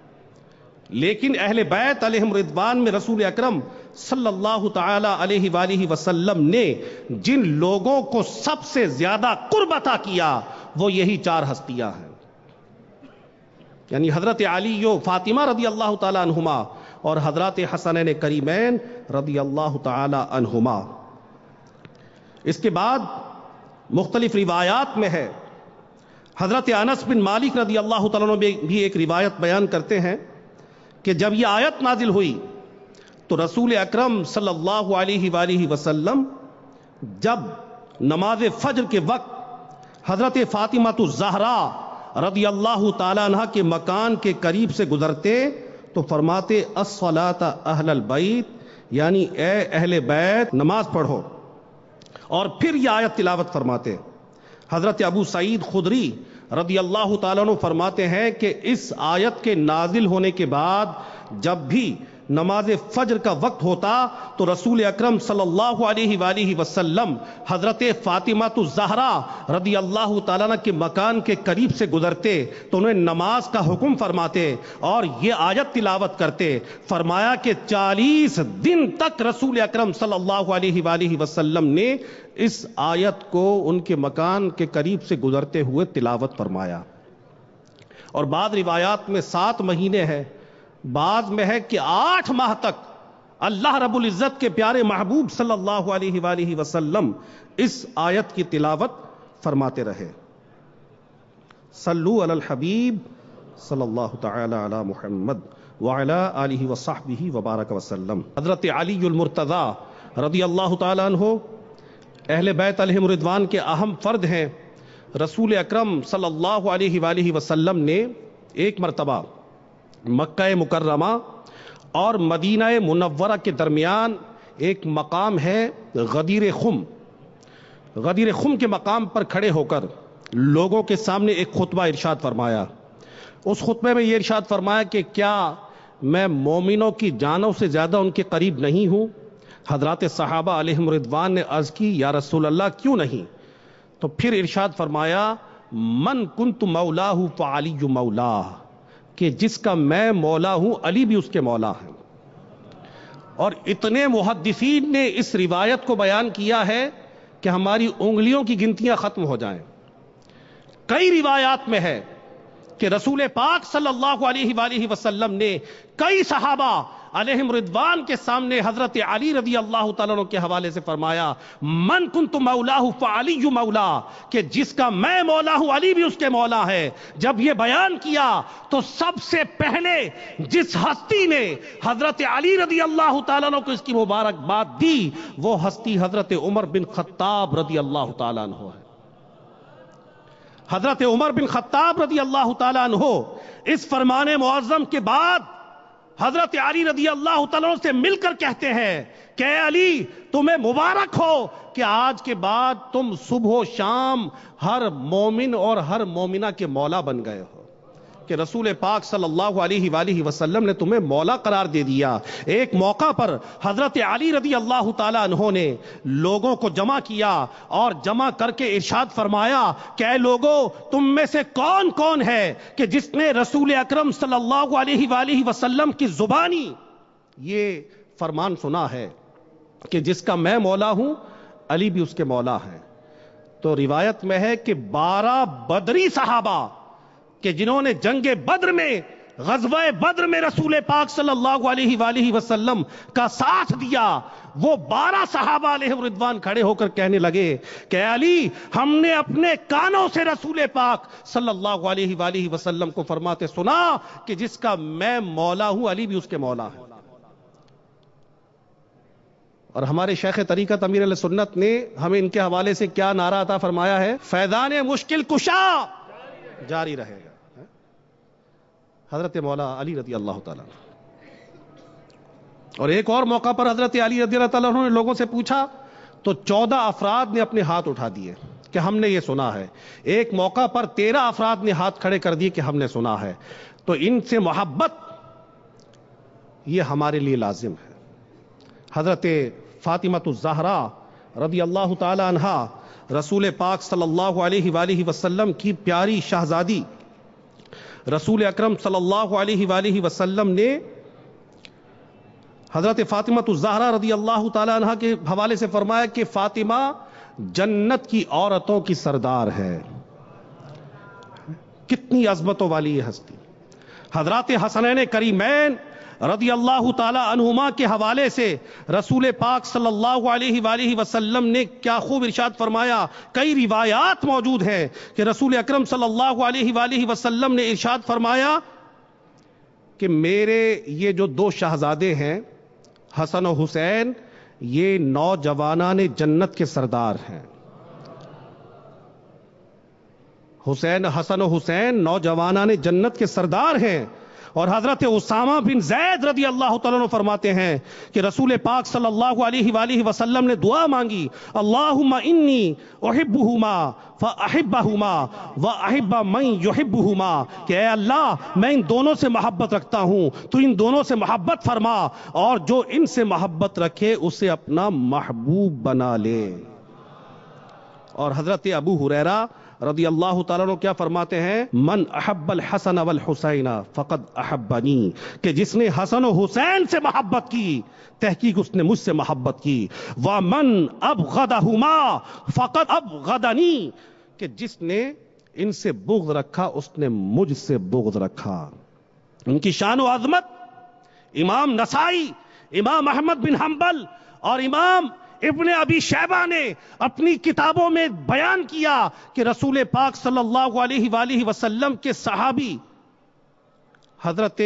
لیکن اہل بیت علیہم رضوان میں رسول اکرم صلی اللہ تعالی علیہ وآلہ وسلم نے جن لوگوں کو سب سے زیادہ قرب عطا کیا وہ یہی چار ہستیاں ہیں، یعنی حضرت علی و فاطمہ رضی اللہ تعالی عنہما اور حضرات حسنین کریمین رضی اللہ تعالی عنہما۔ اس کے بعد مختلف روایات میں ہے، حضرت انس بن مالک رضی اللہ تعالیٰ عنہ بھی ایک روایت بیان کرتے ہیں کہ جب یہ آیت نازل ہوئی تو رسول اکرم صلی اللہ علیہ وآلہ وسلم جب نماز فجر کے وقت حضرت فاطمہ الزہرا رضی اللہ تعالیٰ عنہ کے مکان کے قریب سے گزرتے تو فرماتے الصلاۃ اہل البیت، یعنی اے اہل بیت نماز پڑھو، اور پھر یہ آیت تلاوت فرماتے۔ حضرت ابو سعید خدری رضی اللہ تعالیٰ عنہ فرماتے ہیں کہ اس آیت کے نازل ہونے کے بعد جب بھی نماز فجر کا وقت ہوتا تو رسول اکرم صلی اللہ علیہ وآلہ وسلم حضرت فاطمہ الزہرا رضی اللہ تعالیٰ عنہ کے مکان کے قریب سے گزرتے تو انہیں نماز کا حکم فرماتے اور یہ آیت تلاوت کرتے۔ فرمایا کہ 40 دن تک رسول اکرم صلی اللہ علیہ وآلہ وسلم نے اس آیت کو ان کے مکان کے قریب سے گزرتے ہوئے تلاوت فرمایا۔ اور بعض روایات میں 7 مہینے ہے، بعض میں ہے کہ 8 ماہ تک اللہ رب العزت کے پیارے محبوب صلی اللہ علیہ وآلہ وسلم اس آیت کی تلاوت فرماتے رہے۔ صلو علی الحبیب صلی اللہ تعالی علی محمد وعلی آلہ وصحبہ وبارک وسلم۔ حضرت علی المرتضی رضی اللہ تعالی عنہ اہل بیت علیہم رضوان کے اہم فرد ہیں۔ رسول اکرم صلی اللہ علیہ وآلہ وسلم نے ایک مرتبہ مکہ مکرمہ اور مدینہ منورہ کے درمیان ایک مقام ہے غدیر خم، غدیر خم کے مقام پر کھڑے ہو کر لوگوں کے سامنے ایک خطبہ ارشاد فرمایا۔ اس خطبے میں یہ ارشاد فرمایا کہ کیا میں مومنوں کی جانوں سے زیادہ ان کے قریب نہیں ہوں؟ حضرات صحابہ علیہم رضوان نے عرض کی یا رسول اللہ کیوں نہیں؟ تو پھر ارشاد فرمایا من کنت مولاہ فعلی مولاہ، کہ جس کا میں مولا ہوں علی بھی اس کے مولا ہیں۔ اور اتنے محدثین نے اس روایت کو بیان کیا ہے کہ ہماری انگلیوں کی گنتیاں ختم ہو جائیں۔ کئی روایات میں ہے کہ رسول پاک صلی اللہ علیہ وآلہ وسلم نے کئی صحابہ علیہم رضوان کے سامنے حضرت علی رضی اللہ تعالیٰ عنہ کے حوالے سے فرمایا من کنت مولاہ فعلی مولا، کہ جس کا میں مولا ہوں علی بھی اس کے مولا ہے۔ جب یہ بیان کیا تو سب سے پہلے جس ہستی نے حضرت علی رضی اللہ تعالیٰ عنہ کو اس کی مبارکباد دی وہ ہستی حضرت عمر بن خطاب رضی اللہ تعالیٰ عنہ ہے۔ حضرت عمر بن خطاب رضی اللہ تعالیٰ عنہ اس فرمان معظم کے بعد حضرت علی رضی اللہ تعالیٰ عنہ سے مل کر کہتے ہیں کہ اے علی تمہیں مبارک ہو کہ آج کے بعد تم صبح و شام ہر مومن اور ہر مومنہ کے مولا بن گئے ہو، کہ رسول پاک صلی اللہ علیہ وآلہ وسلم نے تمہیں مولا قرار دے دیا۔ ایک موقع پر حضرت علی رضی اللہ تعالیٰ عنہ نے لوگوں کو جمع کیا اور جمع کر کے ارشاد فرمایا کہ اے لوگوں تم میں سے کون کون ہے کہ جس نے رسول اکرم صلی اللہ علیہ وآلہ وسلم کی زبانی یہ فرمان سنا ہے کہ جس کا میں مولا ہوں علی بھی اس کے مولا ہے۔ تو روایت میں ہے کہ 12 بدری صحابہ کہ جنہوں نے جنگ بدر میں غزوہ بدر میں رسول پاک صلی اللہ علیہ وآلہ وسلم کا ساتھ دیا، وہ 12 صحابہ علیہ رضوان کھڑے ہو کر کہنے لگے کہ علی ہم نے اپنے کانوں سے رسول پاک صلی اللہ علیہ وآلہ وسلم کو فرماتے سنا کہ جس کا میں مولا ہوں علی بھی اس کے مولا ہے۔ اور ہمارے شیخ طریقت امیر علیہ سنت نے ہمیں ان کے حوالے سے کیا نعرہ عطا فرمایا ہے؟ فیضان مشکل کشا جاری رہے گا۔ حضرت مولا علی رضی اللہ تعالیٰ اور ایک اور موقع پر حضرت علی رضی اللہ تعالیٰ نے لوگوں سے پوچھا تو 14 افراد نے اپنے ہاتھ اٹھا دیے کہ ہم نے یہ سنا ہے۔ ایک موقع پر 13 افراد نے ہاتھ کھڑے کر دیے کہ ہم نے سنا ہے۔ تو ان سے محبت یہ ہمارے لیے لازم ہے۔ حضرت فاطمۃ الزہرا رضی اللہ تعالی عنہا رسول پاک صلی اللہ علیہ وآلہ وسلم کی پیاری شہزادی، رسول اکرم صلی اللہ علیہ وآلہ وسلم نے حضرت فاطمۃ الزہرا رضی اللہ تعالی عنہا کے حوالے سے فرمایا کہ فاطمہ جنت کی عورتوں کی سردار ہے۔ کتنی عظمتوں والی یہ ہستی۔ حضرات حسنین کریمین رضی اللہ تعالی عنہما کے حوالے سے رسول پاک صلی اللہ علیہ وآلہ وسلم نے کیا خوب ارشاد فرمایا۔ کئی روایات موجود ہیں کہ رسول اکرم صلی اللہ علیہ وآلہ وسلم نے ارشاد فرمایا کہ میرے یہ جو 2 شہزادے ہیں حسن و حسین یہ نوجوانان جنت کے سردار ہیں۔ حسن و حسین نوجوانان جنت کے سردار ہیں۔ اور حضرت اسامہ بن زید رضی اللہ تعالیٰ عنہ فرماتے ہیں کہ رسول پاک صلی اللہ علیہ وآلہ وسلم نے دعا مانگی، اللہم انی احبہما فاحبہما واحب من یحبہما، کہ اے اللہ میں ان دونوں سے محبت رکھتا ہوں تو ان دونوں سے محبت فرما، اور جو ان سے محبت رکھے اسے اپنا محبوب بنا لے۔ اور حضرت ابو ہریرہ رضی اللہ تعالیٰ عنہ کیا فرماتے ہیں؟ من احب الحسن والحسین فقد احبنی، کہ جس نے حسن و حسین سے محبت کی تحقیق اس نے مجھ سے محبت کی۔ ومن ابغضہما فقد ابغضنی، کہ جس نے ان سے بغض رکھا اس نے مجھ سے بغض رکھا۔ ان کی شان و عظمت امام نسائی، امام احمد بن حنبل اور امام ابن ابی شیبہ نے اپنی کتابوں میں بیان کیا کہ رسول پاک صلی اللہ علیہ وآلہ وسلم کے صحابی حضرت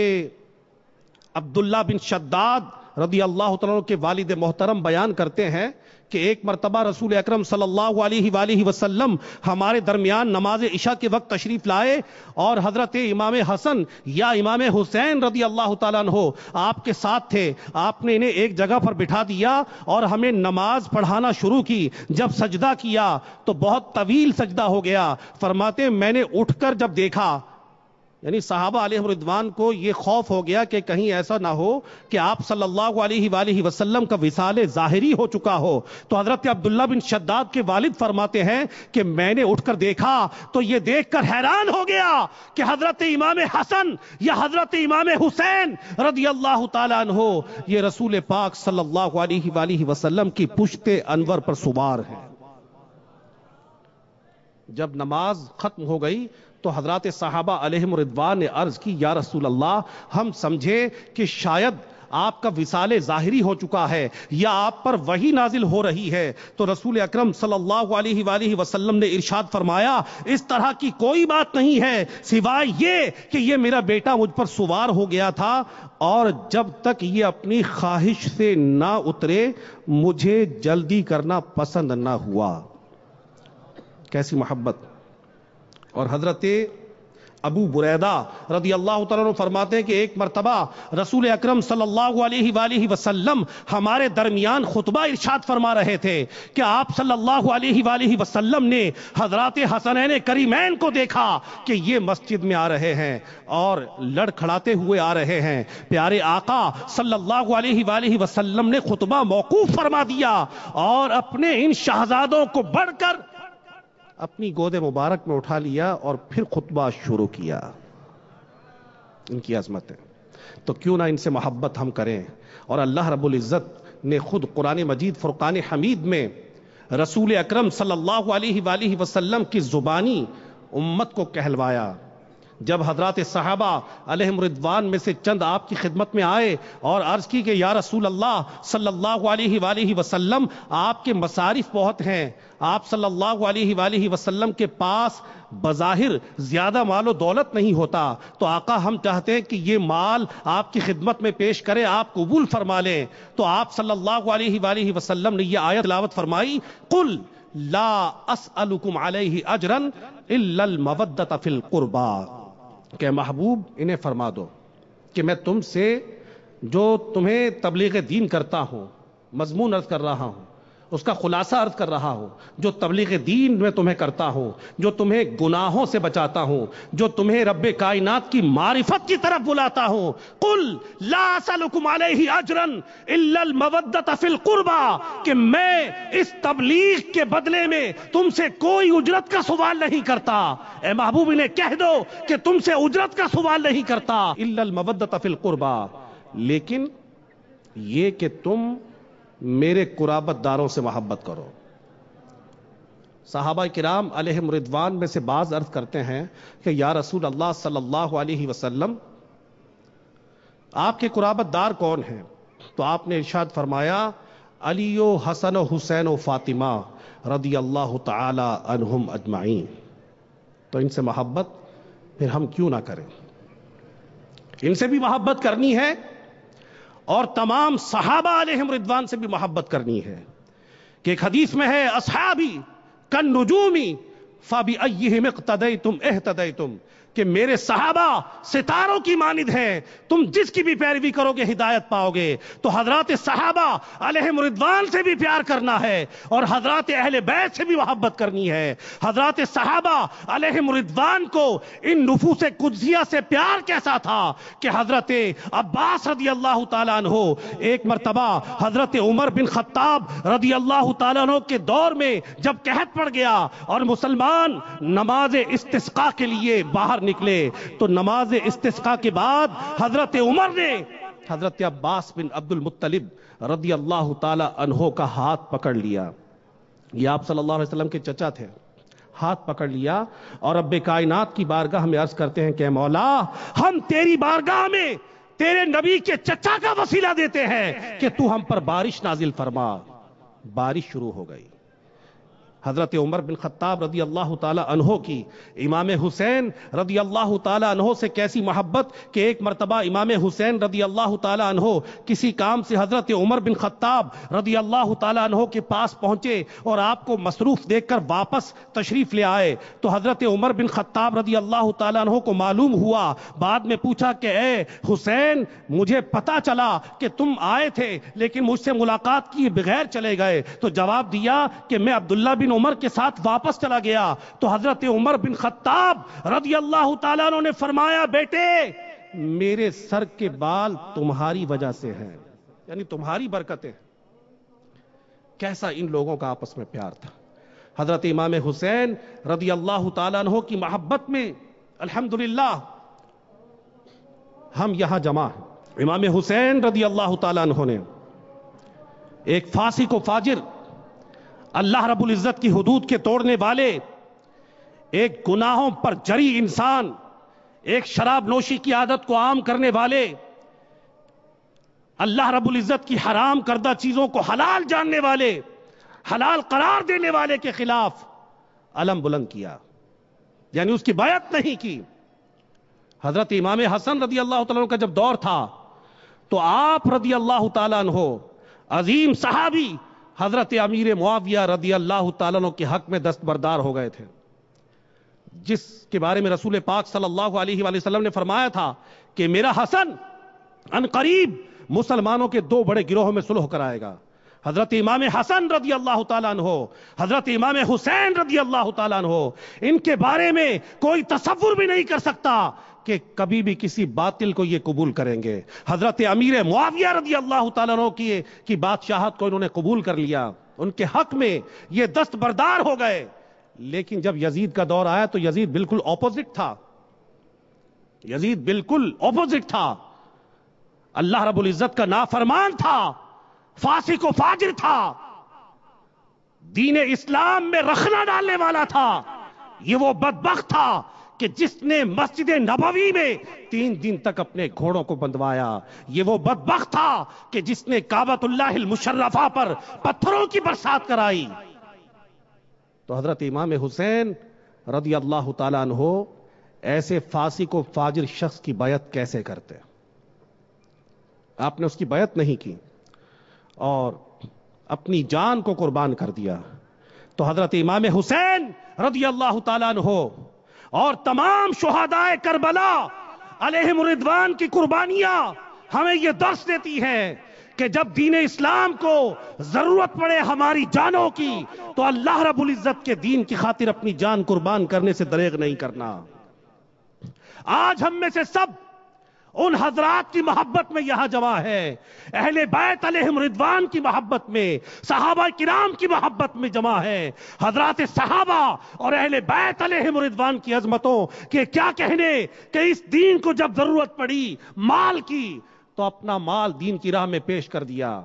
عبداللہ بن شداد رضی اللہ تعالیٰ کے والد محترم بیان کرتے ہیں کہ ایک مرتبہ رسول اکرم صلی اللہ علیہ وآلہ وسلم ہمارے درمیان نماز عشاء کے وقت تشریف لائے، اور حضرت امام حسن یا امام حسین رضی اللہ تعالیٰ عنہ آپ کے ساتھ تھے۔ آپ نے انہیں ایک جگہ پر بٹھا دیا اور ہمیں نماز پڑھانا شروع کی۔ جب سجدہ کیا تو بہت طویل سجدہ ہو گیا۔ فرماتے میں نے اٹھ کر جب دیکھا، یعنی صحابہ علیہ رضوان کو یہ خوف ہو گیا کہ کہیں ایسا نہ ہو کہ آپ صلی اللہ علیہ وآلہ وسلم کا وصال ظاہری ہو چکا ہو۔ تو حضرت عبداللہ بن شداد کے والد فرماتے ہیں کہ میں نے اٹھ کر دیکھا تو یہ دیکھ کر حیران ہو گیا کہ حضرت امام حسن یا حضرت امام حسین رضی اللہ تعالیٰ عنہ یہ رسول پاک صلی اللہ علیہ وآلہ وسلم کی پشت انور پر سوار ہیں۔ جب نماز ختم ہو گئی تو حضرات صحابہ علیہم رضوان نے عرض کی یا رسول اللہ ہم سمجھے کہ شاید آپ کا وصال ظاہری ہو چکا ہے یا آپ پر وحی نازل ہو رہی ہے. تو رسول اکرم صلی اللہ علیہ وآلہ وسلم نے ارشاد فرمایا اس طرح کی کوئی بات نہیں ہے سوائے یہ کہ یہ میرا بیٹا مجھ پر سوار ہو گیا تھا اور جب تک یہ اپنی خواہش سے نہ اترے مجھے جلدی کرنا پسند نہ ہوا. کیسی محبت. اور حضرت ابو بریدہ رضی اللہ تعالیٰ عنہ فرماتے ہیں کہ ایک مرتبہ رسول اکرم صلی اللہ علیہ وآلہ وسلم ہمارے درمیان خطبہ ارشاد فرما رہے تھے کہ آپ صلی اللہ علیہ وآلہ وسلم نے حضرات حسنین کریمین کو دیکھا کہ یہ مسجد میں آ رہے ہیں اور لڑکھڑاتے ہوئے آ رہے ہیں. پیارے آقا صلی اللہ علیہ وآلہ وسلم نے خطبہ موقوف فرما دیا اور اپنے ان شہزادوں کو بڑھ کر اپنی گود مبارک میں اٹھا لیا اور پھر خطبہ شروع کیا. ان کی عظمت ہے تو کیوں نہ ان سے محبت ہم کریں. اور اللہ رب العزت نے خود قرآن مجید فرقان حمید میں رسول اکرم صلی اللہ علیہ وآلہ وسلم کی زبانی امت کو کہلوایا. جب حضرات صحابہ علیہم رضوان میں سے چند آپ کی خدمت میں آئے اور عرض کی کہ یا رسول اللہ صلی اللہ علیہ وآلہ وسلم آپ کے مصارف بہت ہیں, آپ صلی اللہ علیہ وآلہ وسلم کے پاس بظاہر زیادہ مال و دولت نہیں ہوتا, تو آقا ہم چاہتے ہیں کہ یہ مال آپ کی خدمت میں پیش کریں, آپ قبول فرما لیں. تو آپ صلی اللہ علیہ وآلہ وسلم نے یہ آیت تلاوت فرمائی قل لا اسألکم علیہ اجرا الا المودۃ فی القربى کہ محبوب انہیں فرما دو کہ میں تم سے جو تمہیں تبلیغ دین کرتا ہوں, مضمون عرض کر رہا ہوں, اس کا خلاصہ عرض کر رہا ہوں, جو تبلیغ دین میں تمہیں کرتا ہوں, جو تمہیں گناہوں سے بچاتا ہوں, جو تمہیں رب کائنات کی معرفت کی طرف بلاتا ہوں, قل لا اسألکم علیہ اجرا الا المودۃ فی القربى کہ میں اس تبلیغ کے بدلے میں تم سے کوئی اجرت کا سوال نہیں کرتا. اے محبوب انہیں کہہ دو کہ تم سے اجرت کا سوال نہیں کرتا الا المودۃ فی القربى, لیکن یہ کہ تم میرے قرابت داروں سے محبت کرو. صحابہ کرام علیہم رضوان میں سے بعض عرض کرتے ہیں کہ یا رسول اللہ صلی اللہ علیہ وسلم آپ کے قرابت دار کون ہیں؟ تو آپ نے ارشاد فرمایا علی و حسن و حسین و فاطمہ رضی اللہ تعالی عنہم اجمعین. تو ان سے محبت پھر ہم کیوں نہ کریں. ان سے بھی محبت کرنی ہے اور تمام صحابہ علیہم رضوان سے بھی محبت کرنی ہے کہ ایک حدیث میں ہے اصحابی کالنجوم فبأیہم اقتدیتم اہتدیتم کہ میرے صحابہ ستاروں کی مانند ہیں, تم جس کی بھی پیروی کرو گے ہدایت پاؤ گے. تو حضرات صحابہ علیہم رضوان سے بھی پیار کرنا ہے اور حضرات اہل بیت سے بھی محبت کرنی ہے. حضرات صحابہ علیہم رضوان کو ان نفوس قدسیہ سے پیار کیسا تھا کہ حضرت عباس رضی اللہ تعالیٰ عنہ ایک مرتبہ حضرت عمر بن خطاب رضی اللہ تعالیٰ عنہ کے دور میں جب قحط پڑ گیا اور مسلمان نماز استسقاء کے لیے باہر نکلے تو نماز استسقاء کے بعد حضرت عمر نے حضرت عباس بن عبد المطلب رضی اللہ تعالی عنہ کا ہاتھ پکڑ لیا. یہ آپ صلی اللہ علیہ وسلم کے چچا تھے. ہاتھ پکڑ لیا اور رب کائنات کی بارگاہ میں عرض کرتے ہیں کہ مولا ہم تیری بارگاہ میں تیرے نبی کے چچا کا وسیلہ دیتے ہیں کہ تو ہم پر بارش نازل فرما. بارش شروع ہو گئی. حضرت عمر بن خطاب رضی اللہ تعالی عنہ کی امام حسین رضی اللہ تعالی عنہ سے کیسی محبت کہ ایک مرتبہ امام حسین رضی اللہ تعالی عنہ کسی کام سے حضرت عمر بن خطاب رضی اللہ تعالی عنہ کے پاس پہنچے اور آپ کو مصروف دیکھ کر واپس تشریف لے آئے. تو حضرت عمر بن خطاب رضی اللہ تعالی عنہ کو معلوم ہوا, بعد میں پوچھا کہ اے حسین مجھے پتا چلا کہ تم آئے تھے لیکن مجھ سے ملاقات کیے بغیر چلے گئے. تو جواب دیا کہ میں عبداللہ بن عمر کے ساتھ واپس چلا گیا. تو حضرت عمر بن خطاب رضی اللہ تعالیٰ عنہ نے فرمایا بیٹے میرے سر کے بال تمہاری وجہ سے ہیں, یعنی تمہاری برکتیں. کیسا ان لوگوں کا آپس میں پیار تھا. حضرت امام حسین رضی اللہ تعالیٰ عنہ کی محبت میں الحمدللہ ہم یہاں جمع ہیں. امام حسین رضی اللہ تعالیٰ عنہ نے ایک فاسق و فاجر اللہ رب العزت کی حدود کے توڑنے والے ایک گناہوں پر جری انسان، ایک شراب نوشی کی عادت کو عام کرنے والے، اللہ رب العزت کی حرام کردہ چیزوں کو حلال جاننے والے، حلال قرار دینے والے کے خلاف علم بلند کیا، یعنی اس کی بیعت نہیں کی۔ حضرت امام حسن رضی اللہ تعالیٰ عنہ کا جب دور تھا تو آپ رضی اللہ تعالیٰ عنہ عظیم صحابی حضرت امیر معاویہ رضی اللہ تعالیٰ عنہ کے حق میں دستبردار ہو گئے تھے، جس کے بارے میں رسول پاک صلی اللہ علیہ وآلہ وسلم نے فرمایا تھا کہ میرا حسن ان قریب مسلمانوں کے دو بڑے گروہوں میں صلح کرائے گا، حضرت امام حسن رضی اللہ تعالیٰ عنہ، حضرت امام حسین رضی اللہ تعالیٰ عنہ۔ ان کے بارے میں کوئی تصور بھی نہیں کر سکتا کہ کبھی بھی کسی باطل کو یہ قبول کریں گے۔ حضرت امیر معاویہ رضی اللہ تعالیٰ عنہ کی بادشاہت کو انہوں نے قبول کر لیا، ان کے حق میں یہ دستبردار ہو گئے۔ لیکن جب یزید کا دور آیا تو یزید بالکل اپوزٹ تھا، یزید بالکل اپوزٹ تھا، اللہ رب العزت کا نافرمان تھا، فاسق و فاجر تھا، دین اسلام میں رخنہ ڈالنے والا تھا۔ یہ وہ بدبخت تھا کہ جس نے مسجد نبوی میں 3 دن تک اپنے گھوڑوں کو بندھوایا، یہ وہ بدبخت تھا کہ جس نے کعبۃ اللہ المشرفہ پر پتھروں کی برسات کرائی۔ تو حضرت امام حسین رضی اللہ تعالیٰ عنہ ایسے فاسق و فاجر شخص کی بیعت کیسے کرتے؟ آپ نے اس کی بیعت نہیں کی اور اپنی جان کو قربان کر دیا۔ تو حضرت امام حسین رضی اللہ تعالیٰ عنہ اور تمام شہدائے کربلا علیہم الرضوان کی قربانیاں ہمیں یہ درس دیتی ہیں کہ جب دین اسلام کو ضرورت پڑے ہماری جانوں کی تو اللہ رب العزت کے دین کی خاطر اپنی جان قربان کرنے سے دریغ نہیں کرنا۔ آج ہم میں سے سب ان حضرات کی محبت میں یہاں جمع ہے، اہل بیت علیہم رضوان کی محبت میں، صحابہ کرام کی محبت میں جمع ہے۔ حضرات صحابہ اور اہل بیت علیہم رضوان کی عظمتوں کے کیا کہنے کہ اس دین کو جب ضرورت پڑی مال کی تو اپنا مال دین کی راہ میں پیش کر دیا۔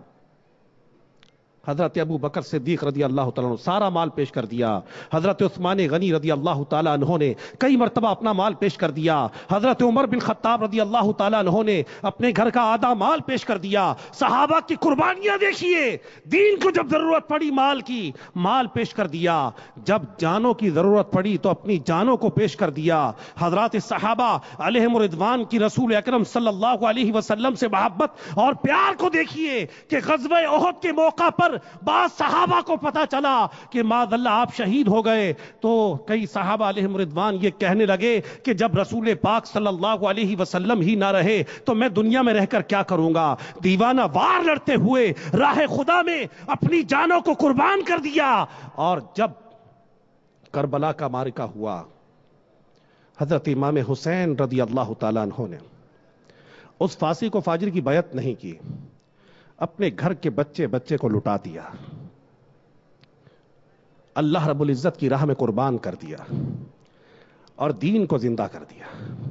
حضرت ابو بکر صدیق رضی اللہ تعالیٰ عنہ سارا مال پیش کر دیا، حضرت عثمان غنی رضی اللہ تعالیٰ عنہ نے کئی مرتبہ اپنا مال پیش کر دیا، حضرت عمر بن خطاب رضی اللہ تعالیٰ عنہ نے اپنے گھر کا آدھا مال پیش کر دیا۔ صحابہ کی قربانیاں دیکھیے، دین کو جب ضرورت پڑی مال کی، مال پیش کر دیا، جب جانوں کی ضرورت پڑی تو اپنی جانوں کو پیش کر دیا۔ حضرات صحابہ علیہم رضوان کی رسول اکرم صلی اللہ علیہ وسلم سے محبت اور پیار کو دیکھیے کہ غزوہ احد کے موقع پر بعض صحابہ کو پتا چلا کہ معاذ اللہ آپ شہید ہو گئے تو کئی صحابہ علیہم رضوان یہ کہنے لگے کہ جب رسول پاک صلی اللہ علیہ وسلم ہی نہ رہے تو میں دنیا میں رہ کر کیا کروں گا۔ دیوانہ وار لڑتے ہوئے راہ خدا میں اپنی جانوں کو قربان کر دیا۔ اور جب کربلا کا معرکہ ہوا، حضرت امام حسین رضی اللہ تعالیٰ عنہ نے اس فاسق و فاجر کی بیعت نہیں کی، اپنے گھر کے بچے کو لٹا دیا، اللہ رب العزت کی راہ میں قربان کر دیا اور دین کو زندہ کر دیا۔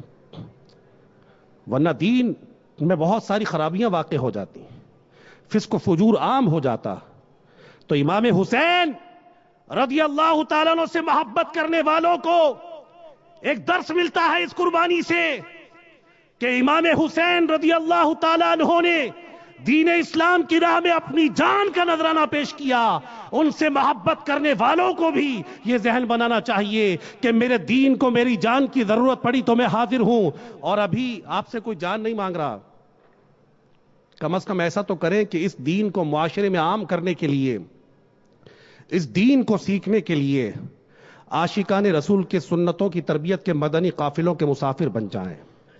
ورنہ دین میں بہت ساری خرابیاں واقع ہو جاتی، فسق و فجور عام ہو جاتا۔ تو امام حسین رضی اللہ تعالیٰ عنہ سے محبت کرنے والوں کو ایک درس ملتا ہے اس قربانی سے کہ امام حسین رضی اللہ تعالیٰ عنہ نے دین اسلام کی راہ میں اپنی جان کا نذرانہ پیش کیا۔ ان سے محبت کرنے والوں کو بھی یہ ذہن بنانا چاہیے کہ میرے دین کو میری جان کی ضرورت پڑی تو میں حاضر ہوں، اور ابھی آپ سے کوئی جان نہیں مانگ رہا، کم از کم ایسا تو کریں کہ اس دین کو معاشرے میں عام کرنے کے لیے، اس دین کو سیکھنے کے لیے عاشقان رسول کے سنتوں کی تربیت کے مدنی قافلوں کے مسافر بن جائیں۔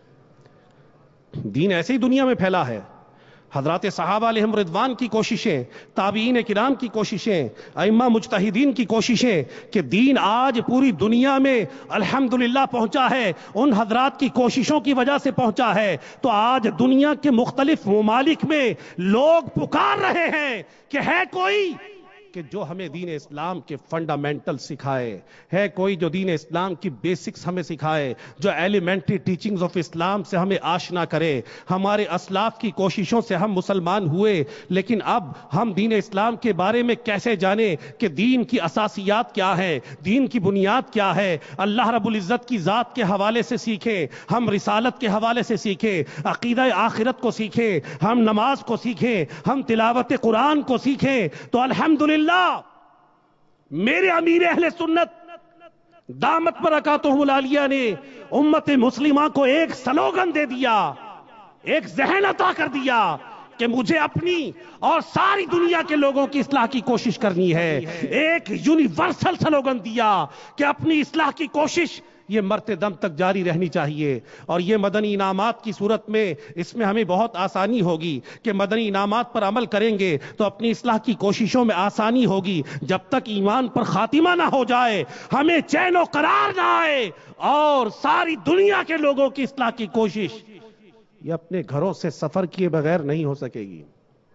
دین ایسے ہی دنیا میں پھیلا ہے۔ حضرات صحابہ علیہم رضوان کی کوششیں، تابعین کرام کی کوششیں، ائمہ مجتہدین کی کوششیں کہ دین آج پوری دنیا میں الحمدللہ پہنچا ہے، ان حضرات کی کوششوں کی وجہ سے پہنچا ہے۔ تو آج دنیا کے مختلف ممالک میں لوگ پکار رہے ہیں کہ ہے کوئی کہ جو ہمیں دین اسلام کے فنڈامنٹل سکھائے، ہے کوئی جو دین اسلام کی بیسکس ہمیں سکھائے، جو ایلیمنٹری ٹیچنگز آف اسلام سے ہمیں آشنا کرے. ہمارے اسلاف کی کوششوں سے ہم مسلمان ہوئے، لیکن اب ہم دین اسلام کے بارے میں کیسے جانیں کہ دین کی اساسیات کیا ہے، دین کی بنیاد کیا ہے. اللہ رب العزت کی ذات کے حوالے سے سیکھیں، ہم رسالت کے حوالے سے سیکھیں، عقیدہ آخرت کو سیکھیں، ہم نماز کو سیکھیں، ہم تلاوت قرآن کو سیکھیں. تو الحمدللہ میرے امیر اہل سنت دامت برکاتہم العالیہ نے امت مسلمہ کو ایک سلوگن دے دیا، ایک ذہن عطا کر دیا کہ مجھے اپنی اور ساری دنیا کے لوگوں کی اصلاح کی کوشش کرنی ہے. ایک یونیورسل سلوگن دیا کہ اپنی اصلاح کی کوشش یہ مرتے دم تک جاری رہنی چاہیے. اور یہ مدنی انعامات کی صورت میں اس میں ہمیں بہت آسانی ہوگی کہ مدنی انعامات پر عمل کریں گے تو اپنی اصلاح کی کوششوں میں آسانی ہوگی. جب تک ایمان پر خاتمہ نہ ہو جائے، ہمیں چین و قرار نہ آئے اور ساری دنیا کے لوگوں کی اصلاح کی کوشش یہ اپنے گھروں سے سفر کیے بغیر نہیں ہو سکے گی.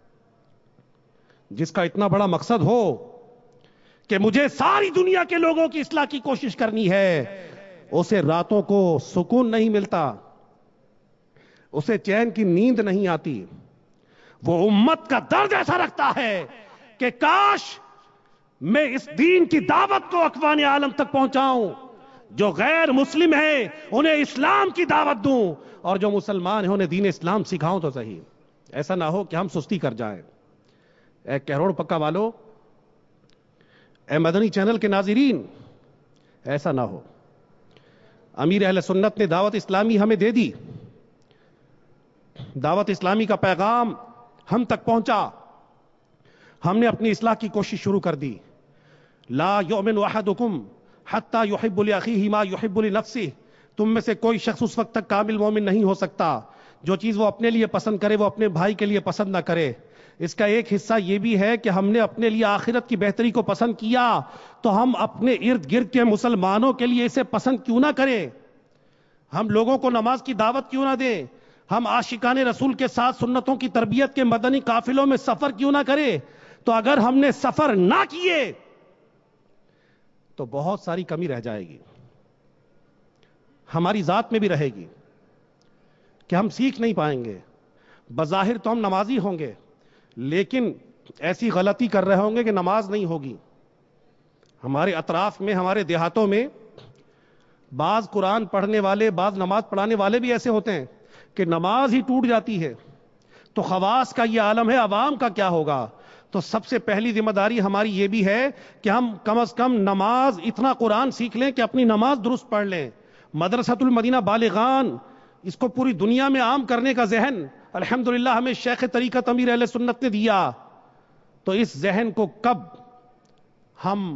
جس کا اتنا بڑا مقصد ہو کہ مجھے ساری دنیا کے لوگوں کی اصلاح کی کوشش کرنی ہے، اسے راتوں کو سکون نہیں ملتا، اسے چین کی نیند نہیں آتی. وہ امت کا درد ایسا رکھتا ہے کہ کاش میں اس دین کی دعوت کو اقوام عالم تک پہنچاؤں، جو غیر مسلم ہیں انہیں اسلام کی دعوت دوں، اور جو مسلمان ہیں انہیں دین اسلام سکھاؤں تو صحیح. ایسا نہ ہو کہ ہم سستی کر جائیں. اے کروڑ پکا والو، اے مدنی چینل کے ناظرین، ایسا نہ ہو. امیر اہل سنت نے دعوت اسلامی ہمیں دے دی، دعوت اسلامی کا پیغام ہم تک پہنچا، ہم نے اپنی اصلاح کی کوشش شروع کر دی. لا یؤمن احدکم حتی یحب لاخیہ ما یحب لنفسہ. تم میں سے کوئی شخص اس وقت تک کامل مومن نہیں ہو سکتا جو چیز وہ اپنے لیے پسند کرے وہ اپنے بھائی کے لیے پسند نہ کرے. اس کا ایک حصہ یہ بھی ہے کہ ہم نے اپنے لیے آخرت کی بہتری کو پسند کیا تو ہم اپنے ارد گرد کے مسلمانوں کے لیے اسے پسند کیوں نہ کریں. ہم لوگوں کو نماز کی دعوت کیوں نہ دیں. ہم عاشقان رسول کے ساتھ سنتوں کی تربیت کے مدنی قافلوں میں سفر کیوں نہ کریں. تو اگر ہم نے سفر نہ کیے تو بہت ساری کمی رہ جائے گی، ہماری ذات میں بھی رہے گی کہ ہم سیکھ نہیں پائیں گے. بظاہر تو ہم نمازی ہوں گے لیکن ایسی غلطی کر رہے ہوں گے کہ نماز نہیں ہوگی. ہمارے اطراف میں، ہمارے دیہاتوں میں بعض قرآن پڑھنے والے، بعض نماز پڑھانے والے بھی ایسے ہوتے ہیں کہ نماز ہی ٹوٹ جاتی ہے. تو خواص کا یہ عالم ہے، عوام کا کیا ہوگا. تو سب سے پہلی ذمہ داری ہماری یہ بھی ہے کہ ہم کم از کم نماز اتنا قرآن سیکھ لیں کہ اپنی نماز درست پڑھ لیں. مدرسۃ المدینہ بالغان اس کو پوری دنیا میں عام کرنے کا ذہن الحمدللہ ہمیں شیخ طریقت امیر اہل سنت نے دیا. تو اس ذہن کو کب ہم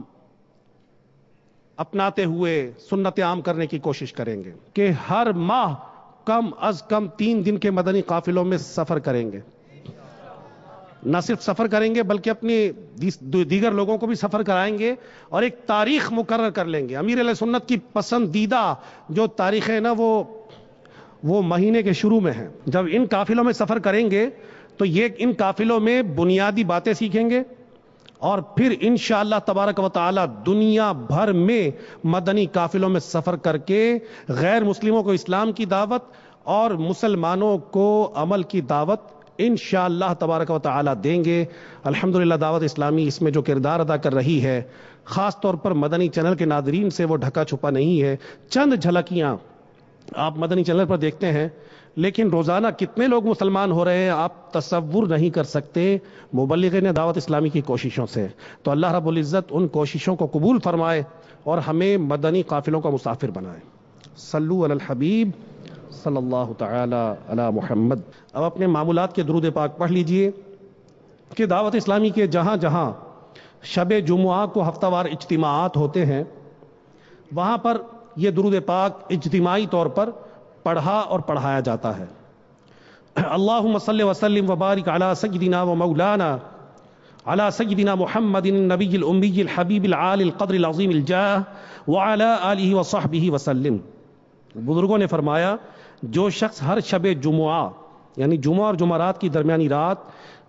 اپناتے ہوئے سنت عام کرنے کی کوشش کریں گے کہ ہر ماہ کم از کم 3 دن کے مدنی قافلوں میں سفر کریں گے. نہ صرف سفر کریں گے بلکہ اپنے دیگر لوگوں کو بھی سفر کرائیں گے اور ایک تاریخ مقرر کر لیں گے. امیر علیہ سنت کی پسندیدہ جو تاریخ ہے نا وہ مہینے کے شروع میں ہے. جب ان قافلوں میں سفر کریں گے تو یہ ان قافلوں میں بنیادی باتیں سیکھیں گے اور پھر انشاءاللہ تبارک و تعالی دنیا بھر میں مدنی قافلوں میں سفر کر کے غیر مسلموں کو اسلام کی دعوت اور مسلمانوں کو عمل کی دعوت انشاءاللہ تبارک و تعالی دیں گے. الحمدللہ دعوت اسلامی اس میں جو کردار ادا کر رہی ہے، خاص طور پر مدنی چینل کے ناظرین سے وہ ڈھکا چھپا نہیں ہے. چند جھلکیاں آپ مدنی چینل پر دیکھتے ہیں لیکن روزانہ کتنے لوگ مسلمان ہو رہے ہیں آپ تصور نہیں کر سکتے مبلغین دعوت اسلامی کی کوششوں سے. تو اللہ رب العزت ان کوششوں کو قبول فرمائے اور ہمیں مدنی قافلوں کا مسافر بنائے. صلو علی الحبیب صلی اللہ تعالی علی محمد. اب اپنے معمولات کے درود پاک پڑھ لیجئے کہ دعوت اسلامی کے جہاں جہاں شب جمعہ کو ہفتہ وار اجتماعات ہوتے ہیں وہاں پر یہ درود پاک اجتماعی طور پر پڑھا اور پڑھایا جاتا ہے. اللہم صلی وسلم وبارک علی سیدنا و مولانا علی سیدنا محمد النبی الامی الحبیب العالی القدر العظیم الجاہ وعلی آلہ وصحبہ وسلم. بزرگوں نے فرمایا جو شخص ہر شب جمعہ یعنی جمعہ اور جمعرات کی درمیانی رات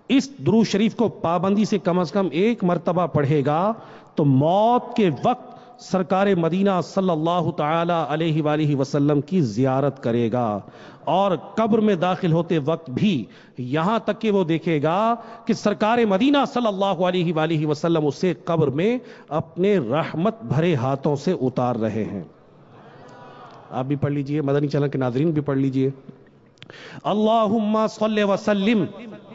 اس درود شریف کو پابندی سے کم از کم 1 مرتبہ پڑھے گا تو موت کے وقت سرکار مدینہ صلی اللہ تعالی علیہ وآلہ وسلم کی زیارت کرے گا، اور قبر میں داخل ہوتے وقت بھی یہاں تک کہ وہ دیکھے گا کہ سرکار مدینہ صلی اللہ علیہ وآلہ وسلم اسے قبر میں اپنے رحمت بھرے ہاتھوں سے اتار رہے ہیں۔ آپ بھی پڑھ لیجئے، مدنی چینل کے ناظرین بھی پڑھ لیجئے۔ اللہم صلی وسلم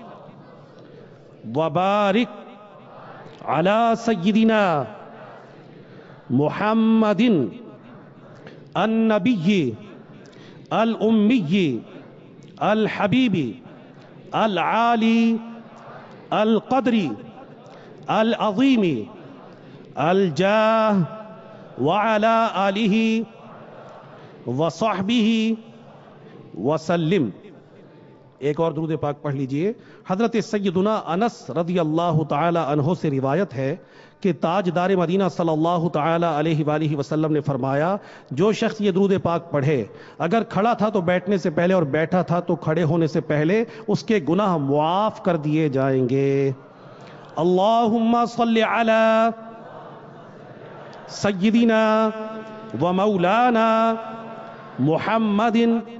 وبارک علی سیدنا محمد النبی الامی الحبیب العالی القدری العظیم الجاہ وعلی آلہ وصحبہ وسلم۔ ایک اور درود پاک پڑھ لیجئے۔ حضرت سیدنا انس رضی اللہ تعالی عنہ سے روایت ہے کہ تاجدار مدینہ صلی اللہ تعالی علیہ وآلہ وسلم نے فرمایا، جو شخص یہ درود پاک پڑھے، اگر کھڑا تھا تو بیٹھنے سے پہلے اور بیٹھا تھا تو کھڑے ہونے سے پہلے اس کے گناہ معاف کر دیے جائیں گے۔ اللہم صلی علی سیدنا و مولانا محمد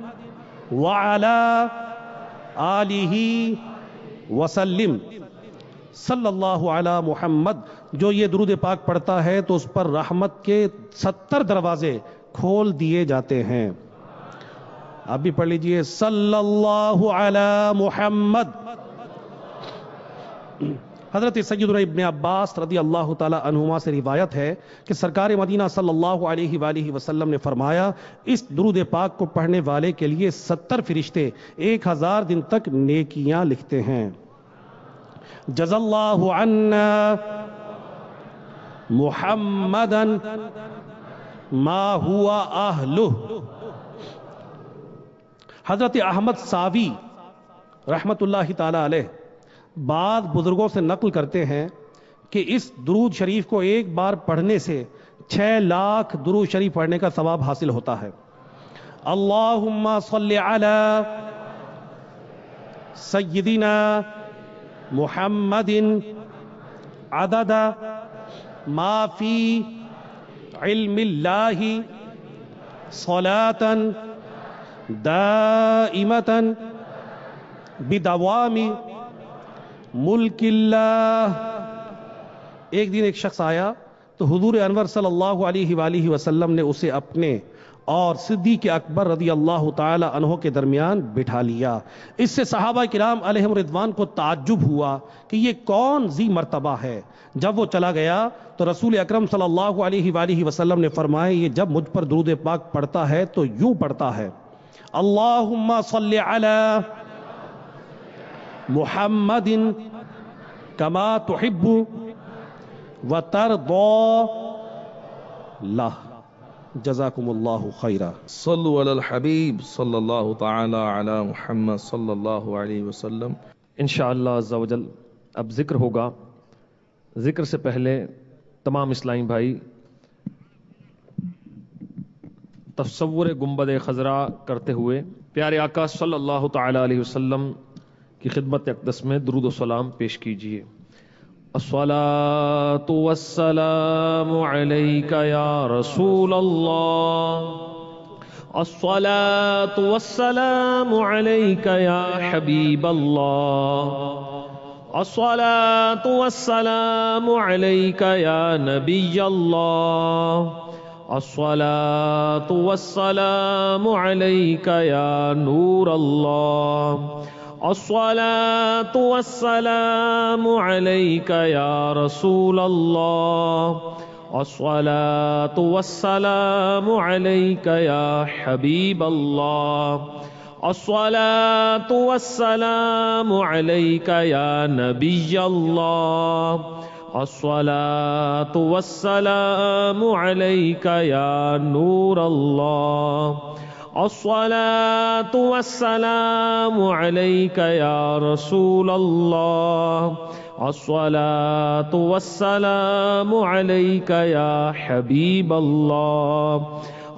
وعلی آلہ وسلم۔ صلی اللہ علی محمد، جو یہ درود پاک پڑھتا ہے تو اس پر رحمت کے 70 دروازے کھول دیے جاتے ہیں۔ آپ بھی پڑھ لیجئے، صلی اللہ علی محمد۔ حضرت سیدنا ابن عباس رضی اللہ تعالی عنہما سے روایت ہے کہ سرکار مدینہ صلی اللہ علیہ وآلہ وسلم نے فرمایا، اس درود پاک کو پڑھنے والے کے لیے 70 فرشتے 1000 دن تک نیکیاں لکھتے ہیں۔ جزا اللہ عنا محمدا ما ہوا اہلہ۔ حضرت احمد ساوی رحمت اللہ تعالی علیہ بعض بزرگوں سے نقل کرتے ہیں کہ اس درود شریف کو ایک بار پڑھنے سے 6 لاکھ درود شریف پڑھنے کا ثواب حاصل ہوتا ہے۔ اللہم صلی علی سیدنا محمد عدد ما فی علم اللہ صلاة دائمة بدوام ملک اللہ۔ ایک دن ایک شخص آیا تو حضور انور صلی اللہ علیہ وآلہ وسلم نے اسے اپنے اور صدیق اکبر رضی اللہ تعالی عنہ کے درمیان بٹھا لیا۔ اس سے صحابہ کرام علیہم رضوان کو تعجب ہوا کہ یہ کون ذی مرتبہ ہے۔ جب وہ چلا گیا تو رسول اکرم صلی اللہ علیہ وآلہ وسلم نے فرمایا، یہ جب مجھ پر درود پاک پڑھتا ہے تو یوں پڑھتا ہے، اللہم صلی علی محمد کما تحب وترضى له۔ جزاکم اللہ خیرا۔ صلو علی الحبیب صلی اللہ تعالی علی محمد صلی اللہ علیہ وسلم۔ انشاءاللہ عز و جل اب ذکر ہوگا۔ ذکر سے پہلے تمام اسلامی بھائی تصور گنبد خضرا کرتے ہوئے پیارے آقا صلی اللہ تعالی علیہ وسلم کی خدمت اقدس میں درود و سلام پیش کیجیے۔ الصلاۃ والسلام علیک یا رسول اللہ، الصلاۃ والسلام علیک یا حبیب اللہ، الصلاۃ والسلام علیک یا نبی اللہ، الصلاۃ والسلام علیک یا نور اللہ، الصلاۃ والسلام علیک یا رسول اللہ، الصلاۃ والسلام علیک یا حبیب اللہ، الصلاۃ والسلام علیک یا نبی اللہ، الصلاۃ والسلام علیک یا نور اللہ، الصلاۃ والسلام علیک یا رسول اللہ، الصلاۃ والسلام علیک یا حبیب اللہ،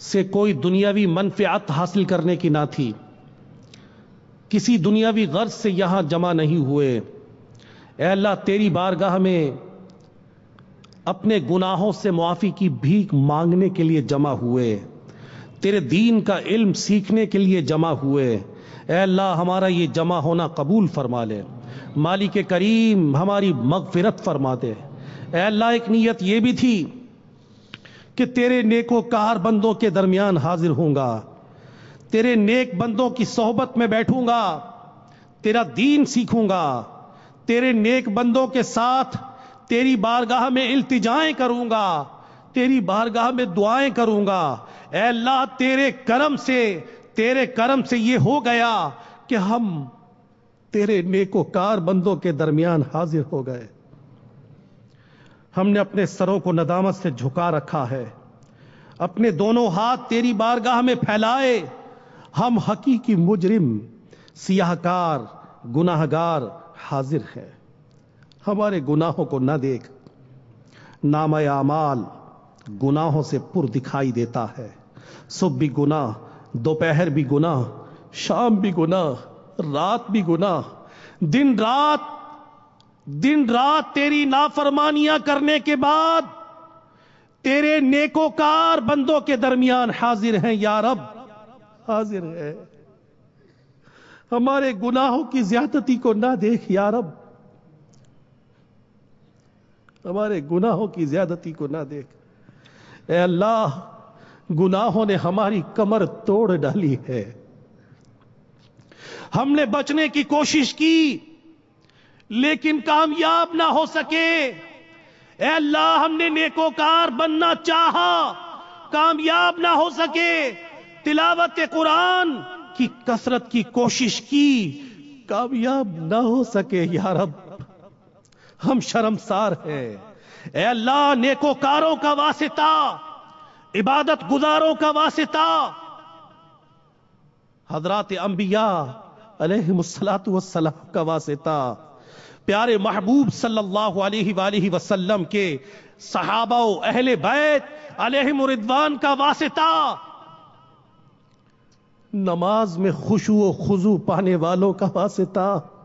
سے کوئی دنیاوی منفعت حاصل کرنے کی نہ تھی، کسی دنیاوی غرض سے یہاں جمع نہیں ہوئے۔ اے اللہ تیری بارگاہ میں اپنے گناہوں سے معافی کی بھیک مانگنے کے لیے جمع ہوئے، تیرے دین کا علم سیکھنے کے لیے جمع ہوئے۔ اے اللہ ہمارا یہ جمع ہونا قبول فرما لے، مالک کریم ہماری مغفرت فرما دے۔ اے اللہ ایک نیت یہ بھی تھی کہ تیرے نیکوکار بندوں کے درمیان حاضر ہوں گا، تیرے نیک بندوں کی صحبت میں بیٹھوں گا، تیرا دین سیکھوں گا، تیرے نیک بندوں کے ساتھ تیری بارگاہ میں التجائیں کروں گا، تیری بارگاہ میں دعائیں کروں گا۔ اے اللہ تیرے کرم سے یہ ہو گیا کہ ہم تیرے نیکوکار بندوں کے درمیان حاضر ہو گئے۔ ہم نے اپنے سروں کو ندامت سے جھکا رکھا ہے، اپنے دونوں ہاتھ تیری بارگاہ میں پھیلائے۔ ہم حقیقی مجرم، سیاہکار، گناہگار حاضر ہیں۔ ہمارے گناہوں کو نہ دیکھ، نامہ اعمال گناہوں سے پر دکھائی دیتا ہے۔ صبح بھی گناہ، دوپہر بھی گناہ، شام بھی گناہ، رات بھی گناہ، دن رات تیری نافرمانیاں کرنے کے بعد تیرے نیکوکار بندوں کے درمیان حاضر ہیں یا رب، حاضر ہے۔ ہمارے گناہوں کی زیادتی کو نہ دیکھ یا رب، ہمارے گناہوں کی زیادتی کو نہ دیکھ۔ اے اللہ گناہوں نے ہماری کمر توڑ ڈالی ہے، ہم نے بچنے کی کوشش کی لیکن کامیاب نہ ہو سکے۔ اے اللہ ہم نے نیکوکار بننا چاہا، کامیاب نہ ہو سکے۔ تلاوت قرآن کی کثرت کی کوشش کی، کامیاب نہ ہو سکے یا رب، ہم شرمسار ہیں۔ اے اللہ نیکوکاروں کا واسطہ، عبادت گزاروں کا واسطہ، حضرات انبیاء علیہم الصلاۃ والسلام کا واسطہ، پیارے محبوب صلی اللہ علیہ وآلہ وسلم کے صحابہ و اہل بیت علیہم رضوان کا واسطہ، نماز میں خشوع و خضوع پانے والوں کا واسطہ،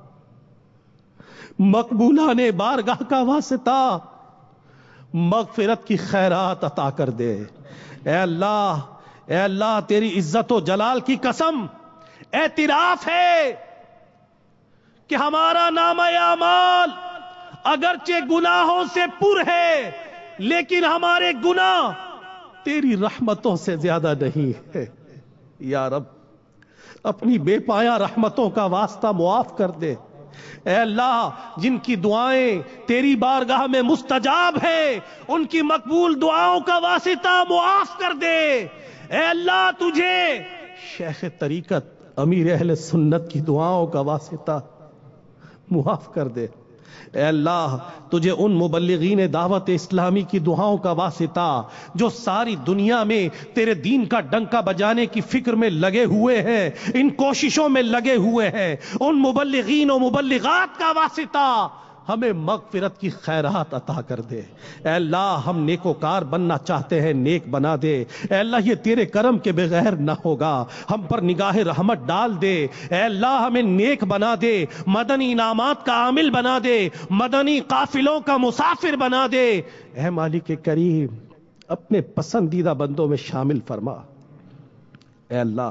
مقبولان بارگاہ کا واسطہ، مغفرت کی خیرات عطا کر دے۔ اے اللہ تیری عزت و جلال کی قسم، اعتراف ہے کہ ہمارا نامہ اعمال اگرچہ گناہوں سے پر ہے لیکن ہمارے گناہ تیری رحمتوں سے زیادہ نہیں ہے۔ یا رب اپنی بے پایا رحمتوں کا واسطہ معاف کر دے۔ اے اللہ جن کی دعائیں تیری بارگاہ میں مستجاب ہے ان کی مقبول دعاؤں کا واسطہ معاف کر دے۔ اے اللہ تجھے شیخ طریقت امیر اہل سنت کی دعاؤں کا واسطہ معاف کر دے۔ اے اللہ تجھے ان مبلغین دعوت اسلامی کی دعاؤں کا واسطہ جو ساری دنیا میں تیرے دین کا ڈنکا بجانے کی فکر میں لگے ہوئے ہیں، ان کوششوں میں لگے ہوئے ہیں، ان مبلغین و مبلغات کا واسطہ ہمیں مغفرت کی خیرات عطا کر دے۔ اے اللہ ہم نیکوکار بننا چاہتے ہیں، نیک بنا دے۔ اے اللہ یہ تیرے کرم کے بغیر نہ ہوگا، ہم پر نگاہ رحمت ڈال دے۔ اے اللہ ہمیں نیک بنا دے، مدنی انعامات کا عامل بنا دے، مدنی قافلوں کا مسافر بنا دے۔ اے مالک کریم اپنے پسندیدہ بندوں میں شامل فرما۔ اے اللہ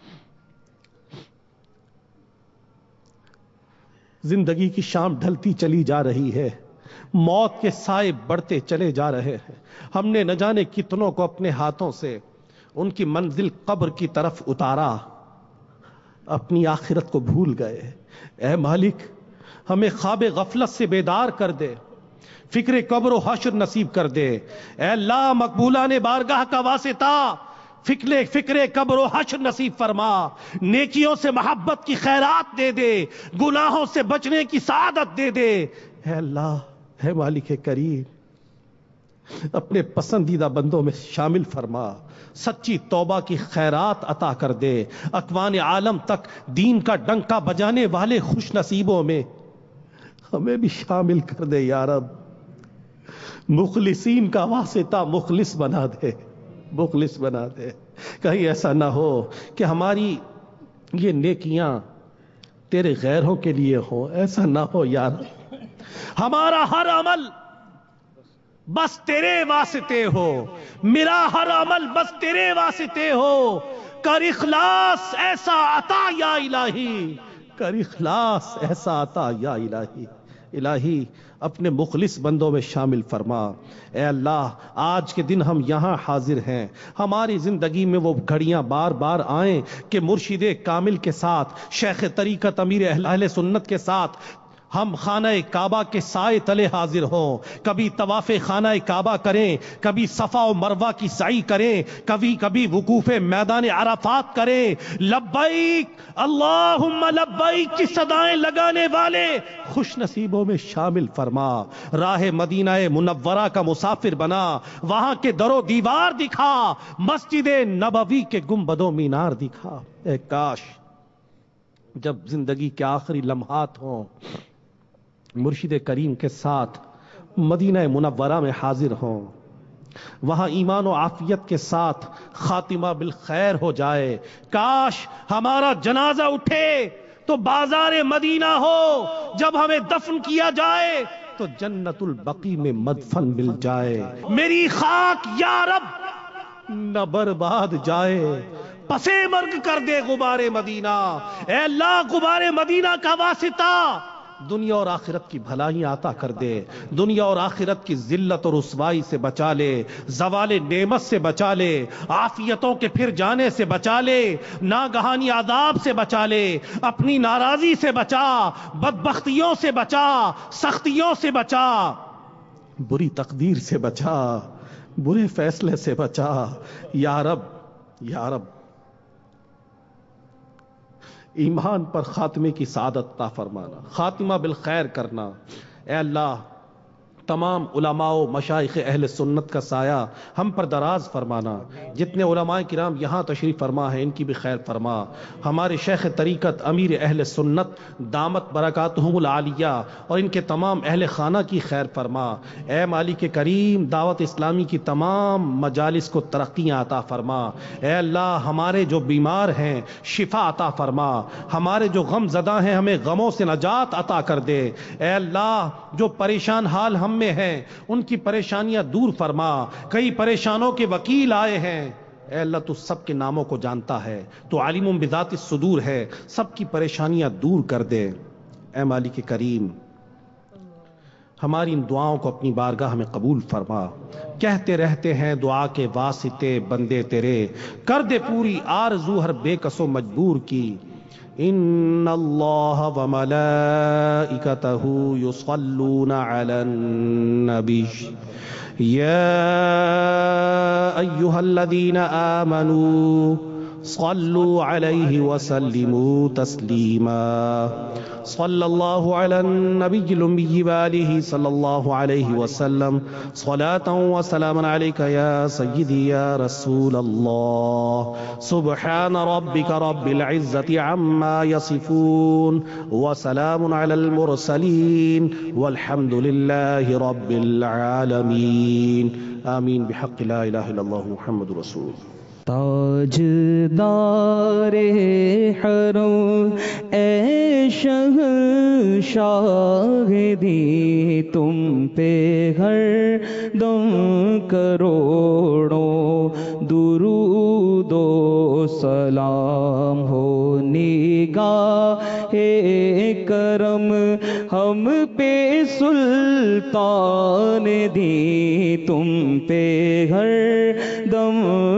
زندگی کی شام ڈھلتی چلی جا رہی ہے، موت کے سائے بڑھتے چلے جا رہے ہیں، ہم نے نہ جانے کتنوں کو اپنے ہاتھوں سے ان کی منزل قبر کی طرف اتارا، اپنی آخرت کو بھول گئے۔ اے مالک ہمیں خواب غفلت سے بیدار کر دے، فکر قبر و حشر نصیب کر دے۔ اے اللہ مقبولان بارگاہ کا واسطہ فکر قبر و حشر نصیب فرما، نیکیوں سے محبت کی خیرات دے دے، گناہوں سے بچنے کی سعادت دے دے۔ اے اللہ اے مالک کریم اپنے پسندیدہ بندوں میں شامل فرما، سچی توبہ کی خیرات عطا کر دے، اکوان عالم تک دین کا ڈنکا بجانے والے خوش نصیبوں میں ہمیں بھی شامل کر دے۔ یا رب مخلصین کا واسطہ مخلص بنا دے، مخلص بنا دے. کہیں ایسا نہ ہو کہ ہماری یہ نیکیاں تیرے غیروں کے لیے ہو. ایسا نہ ہو یا رب. ہمارا ہر عمل بس تیرے واسطے ہو. میرا ہر عمل بس تیرے واسطے ہو. کر اخلاص ایسا عطا یا الہی. کر اخلاص ایسا عطا یا الہی. الہی اپنے مخلص بندوں میں شامل فرما. اے اللہ آج کے دن ہم یہاں حاضر ہیں. ہماری زندگی میں وہ گھڑیاں بار بار آئیں کہ مرشد کامل کے ساتھ، شیخ طریقت امیر اہل سنت کے ساتھ ہم خانہ کعبہ کے سائے تلے حاضر ہوں. کبھی طواف خانہ کعبہ کریں، کبھی صفا و مروہ کی سعی کریں، کبھی وقوف میدان عرفات کریں. لبیک اللہم لبیک کی صدائیں لگانے والے خوش نصیبوں میں شامل فرما. راہ مدینہ منورہ کا مسافر بنا. وہاں کے در و دیوار دکھا. مسجد نبوی کے گنبد و مینار دکھا. اے کاش جب زندگی کے آخری لمحات ہوں مرشد کریم کے ساتھ مدینہ منورہ میں حاضر ہوں. وہاں ایمان و عافیت کے ساتھ خاتمہ بالخیر ہو جائے. کاش ہمارا جنازہ اٹھے تو بازار مدینہ ہو. جب ہمیں دفن کیا جائے تو جنت البقیع میں مدفن مل جائے. میری خاک یا رب نہ برباد جائے. پسے مرگ کر دے غبار مدینہ. اے اللہ غبار مدینہ کا واسطہ دنیا اور آخرت کی بھلائیاں عطا کر دے. دنیا اور آخرت کی ذلت اور رسوائی سے بچا لے. زوال نعمت سے بچا لے. عافیتوں کے پھر جانے سے بچا لے. ناگہانی عذاب سے بچا لے. اپنی ناراضی سے بچا. بدبختیوں سے بچا. سختیوں سے بچا. بری تقدیر سے بچا. برے فیصلے سے بچا. یا رب یا رب ایمان پر خاتمے کی سعادت عطا فرمانا. خاتمہ بالخیر کرنا. اے اللہ تمام علماء و مشائخ اہل سنت کا سایہ ہم پر دراز فرمانا. جتنے علماء کرام یہاں تشریف فرما ہیں ان کی بھی خیر فرما. ہمارے شیخ طریقت امیر اہل سنت دامت برکاتہم العالیہ اور ان کے تمام اہل خانہ کی خیر فرما. اے مالک کریم دعوت اسلامی کی تمام مجالس کو ترقیاں عطا فرما. اے اللہ ہمارے جو بیمار ہیں شفا عطا فرما. ہمارے جو غم زدہ ہیں ہمیں غموں سے نجات عطا کر دے. اے اللہ جو پریشان حال ہم میں ہیں ان کی پریشانیاں دور فرما. کئی پریشانوں کے وکیل آئے ہیں. اے اللہ تو سب کے ناموں کو جانتا ہے. تو عالم بذات الصدور ہے. سب کی پریشانیاں دور کر دے. اے مالک کریم ہماری ان دعاؤں کو اپنی بارگاہ میں قبول فرما. کہتے رہتے ہیں دعا کے واسطے بندے تیرے. کر دے پوری آرزو ہر بے کس و مجبور کی. ان اللہ و ملائکتہ یصلون علی النبی یا ایہا الذین آمنوا صلوا علیہ وسلموا تسلیما. صلی اللہ علی النبی الامی وآلہ صلی اللہ علیہ وسلم صلاة و سلاما علیک یا سیدی یا رسول اللہ. سبحان ربک رب العزت عما یصفون وسلام علی المرسلین والحمد للہ رب العالمین. آمین بحق لا الہ الا اللہ محمد رسول اللہ. تاجدار حرم اے شہنشاہ دی تم پہ ہر دم کروڑوں درود و سلام ہو. نگاہ کرم ہم پہ سلطان دی تم پہ ہر دم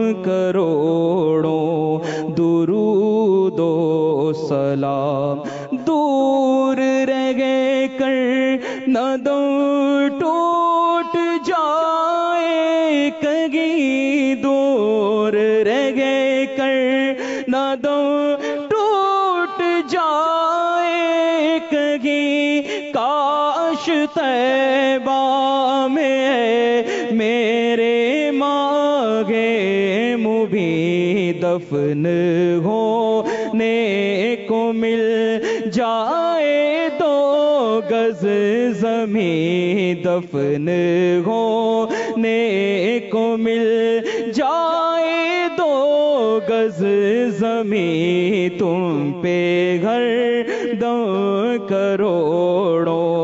کروڑوں درود و سلام. دور رہ گئے کر نہ دم ٹوٹ جائے کہیں. دور رہ گئے کر نہ دم ٹوٹ جائے کہیں. کاش طیبہ میں میرے ماغے مبیں دفن ہونے کو مل جائے. دو گز زمین دفن ہونے کو مل جائے. گز زمین تم پہ گھر دم کروڑوں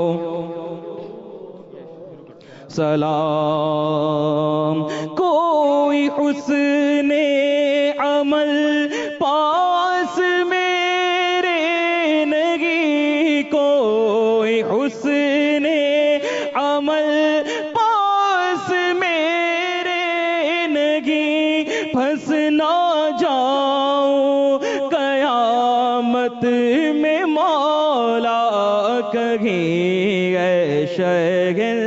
سلام. کوئی حسن عمل پاس میرے نہیں، کوئی حسن عمل پاس میرے نہیں، پھنس نہ جاؤں قیامت میں مولا کہیں اے شہن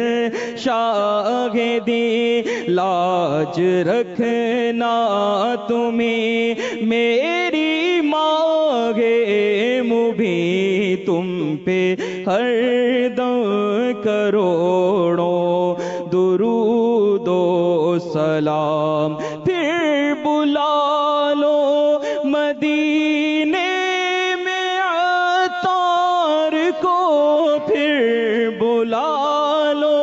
شاہدی لاج رکھنا تمہیں میری مانگے مبیں تم پہ ہر دم کروڑوں درود و سلام. پھر بلا لو مدینے میں عطار کو، پھر بلا لو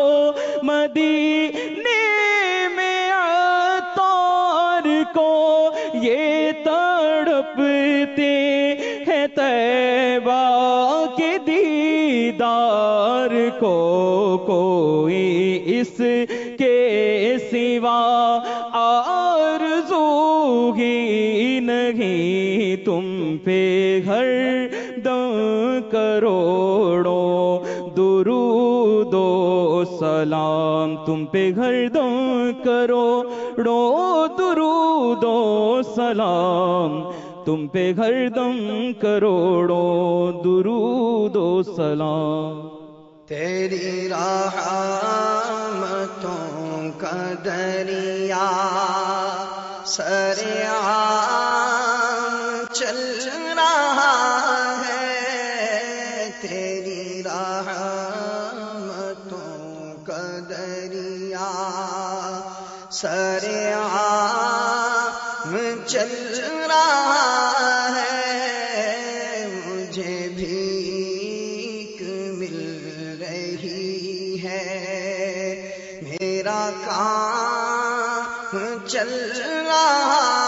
مدینے میں عطار کو، یہ تڑپتے ہیں طیبہ کے دیدار کو. کوئی اس کے سوا آرزو ہی نہیں، تم پہ ہر دم کروڑوں درود و سلام. تم پہ ہر دم کروڑوں درود و سلام. تم پہ ہر دم کروڑوں درود و سلام. تیری رحمتوں کا دریا سریعان چل رہا ہے، تیری رحمتوں کا دریا سریعان چل رہا ہے. مجھے بھیک مل رہی ہے، میرا کام چل رہا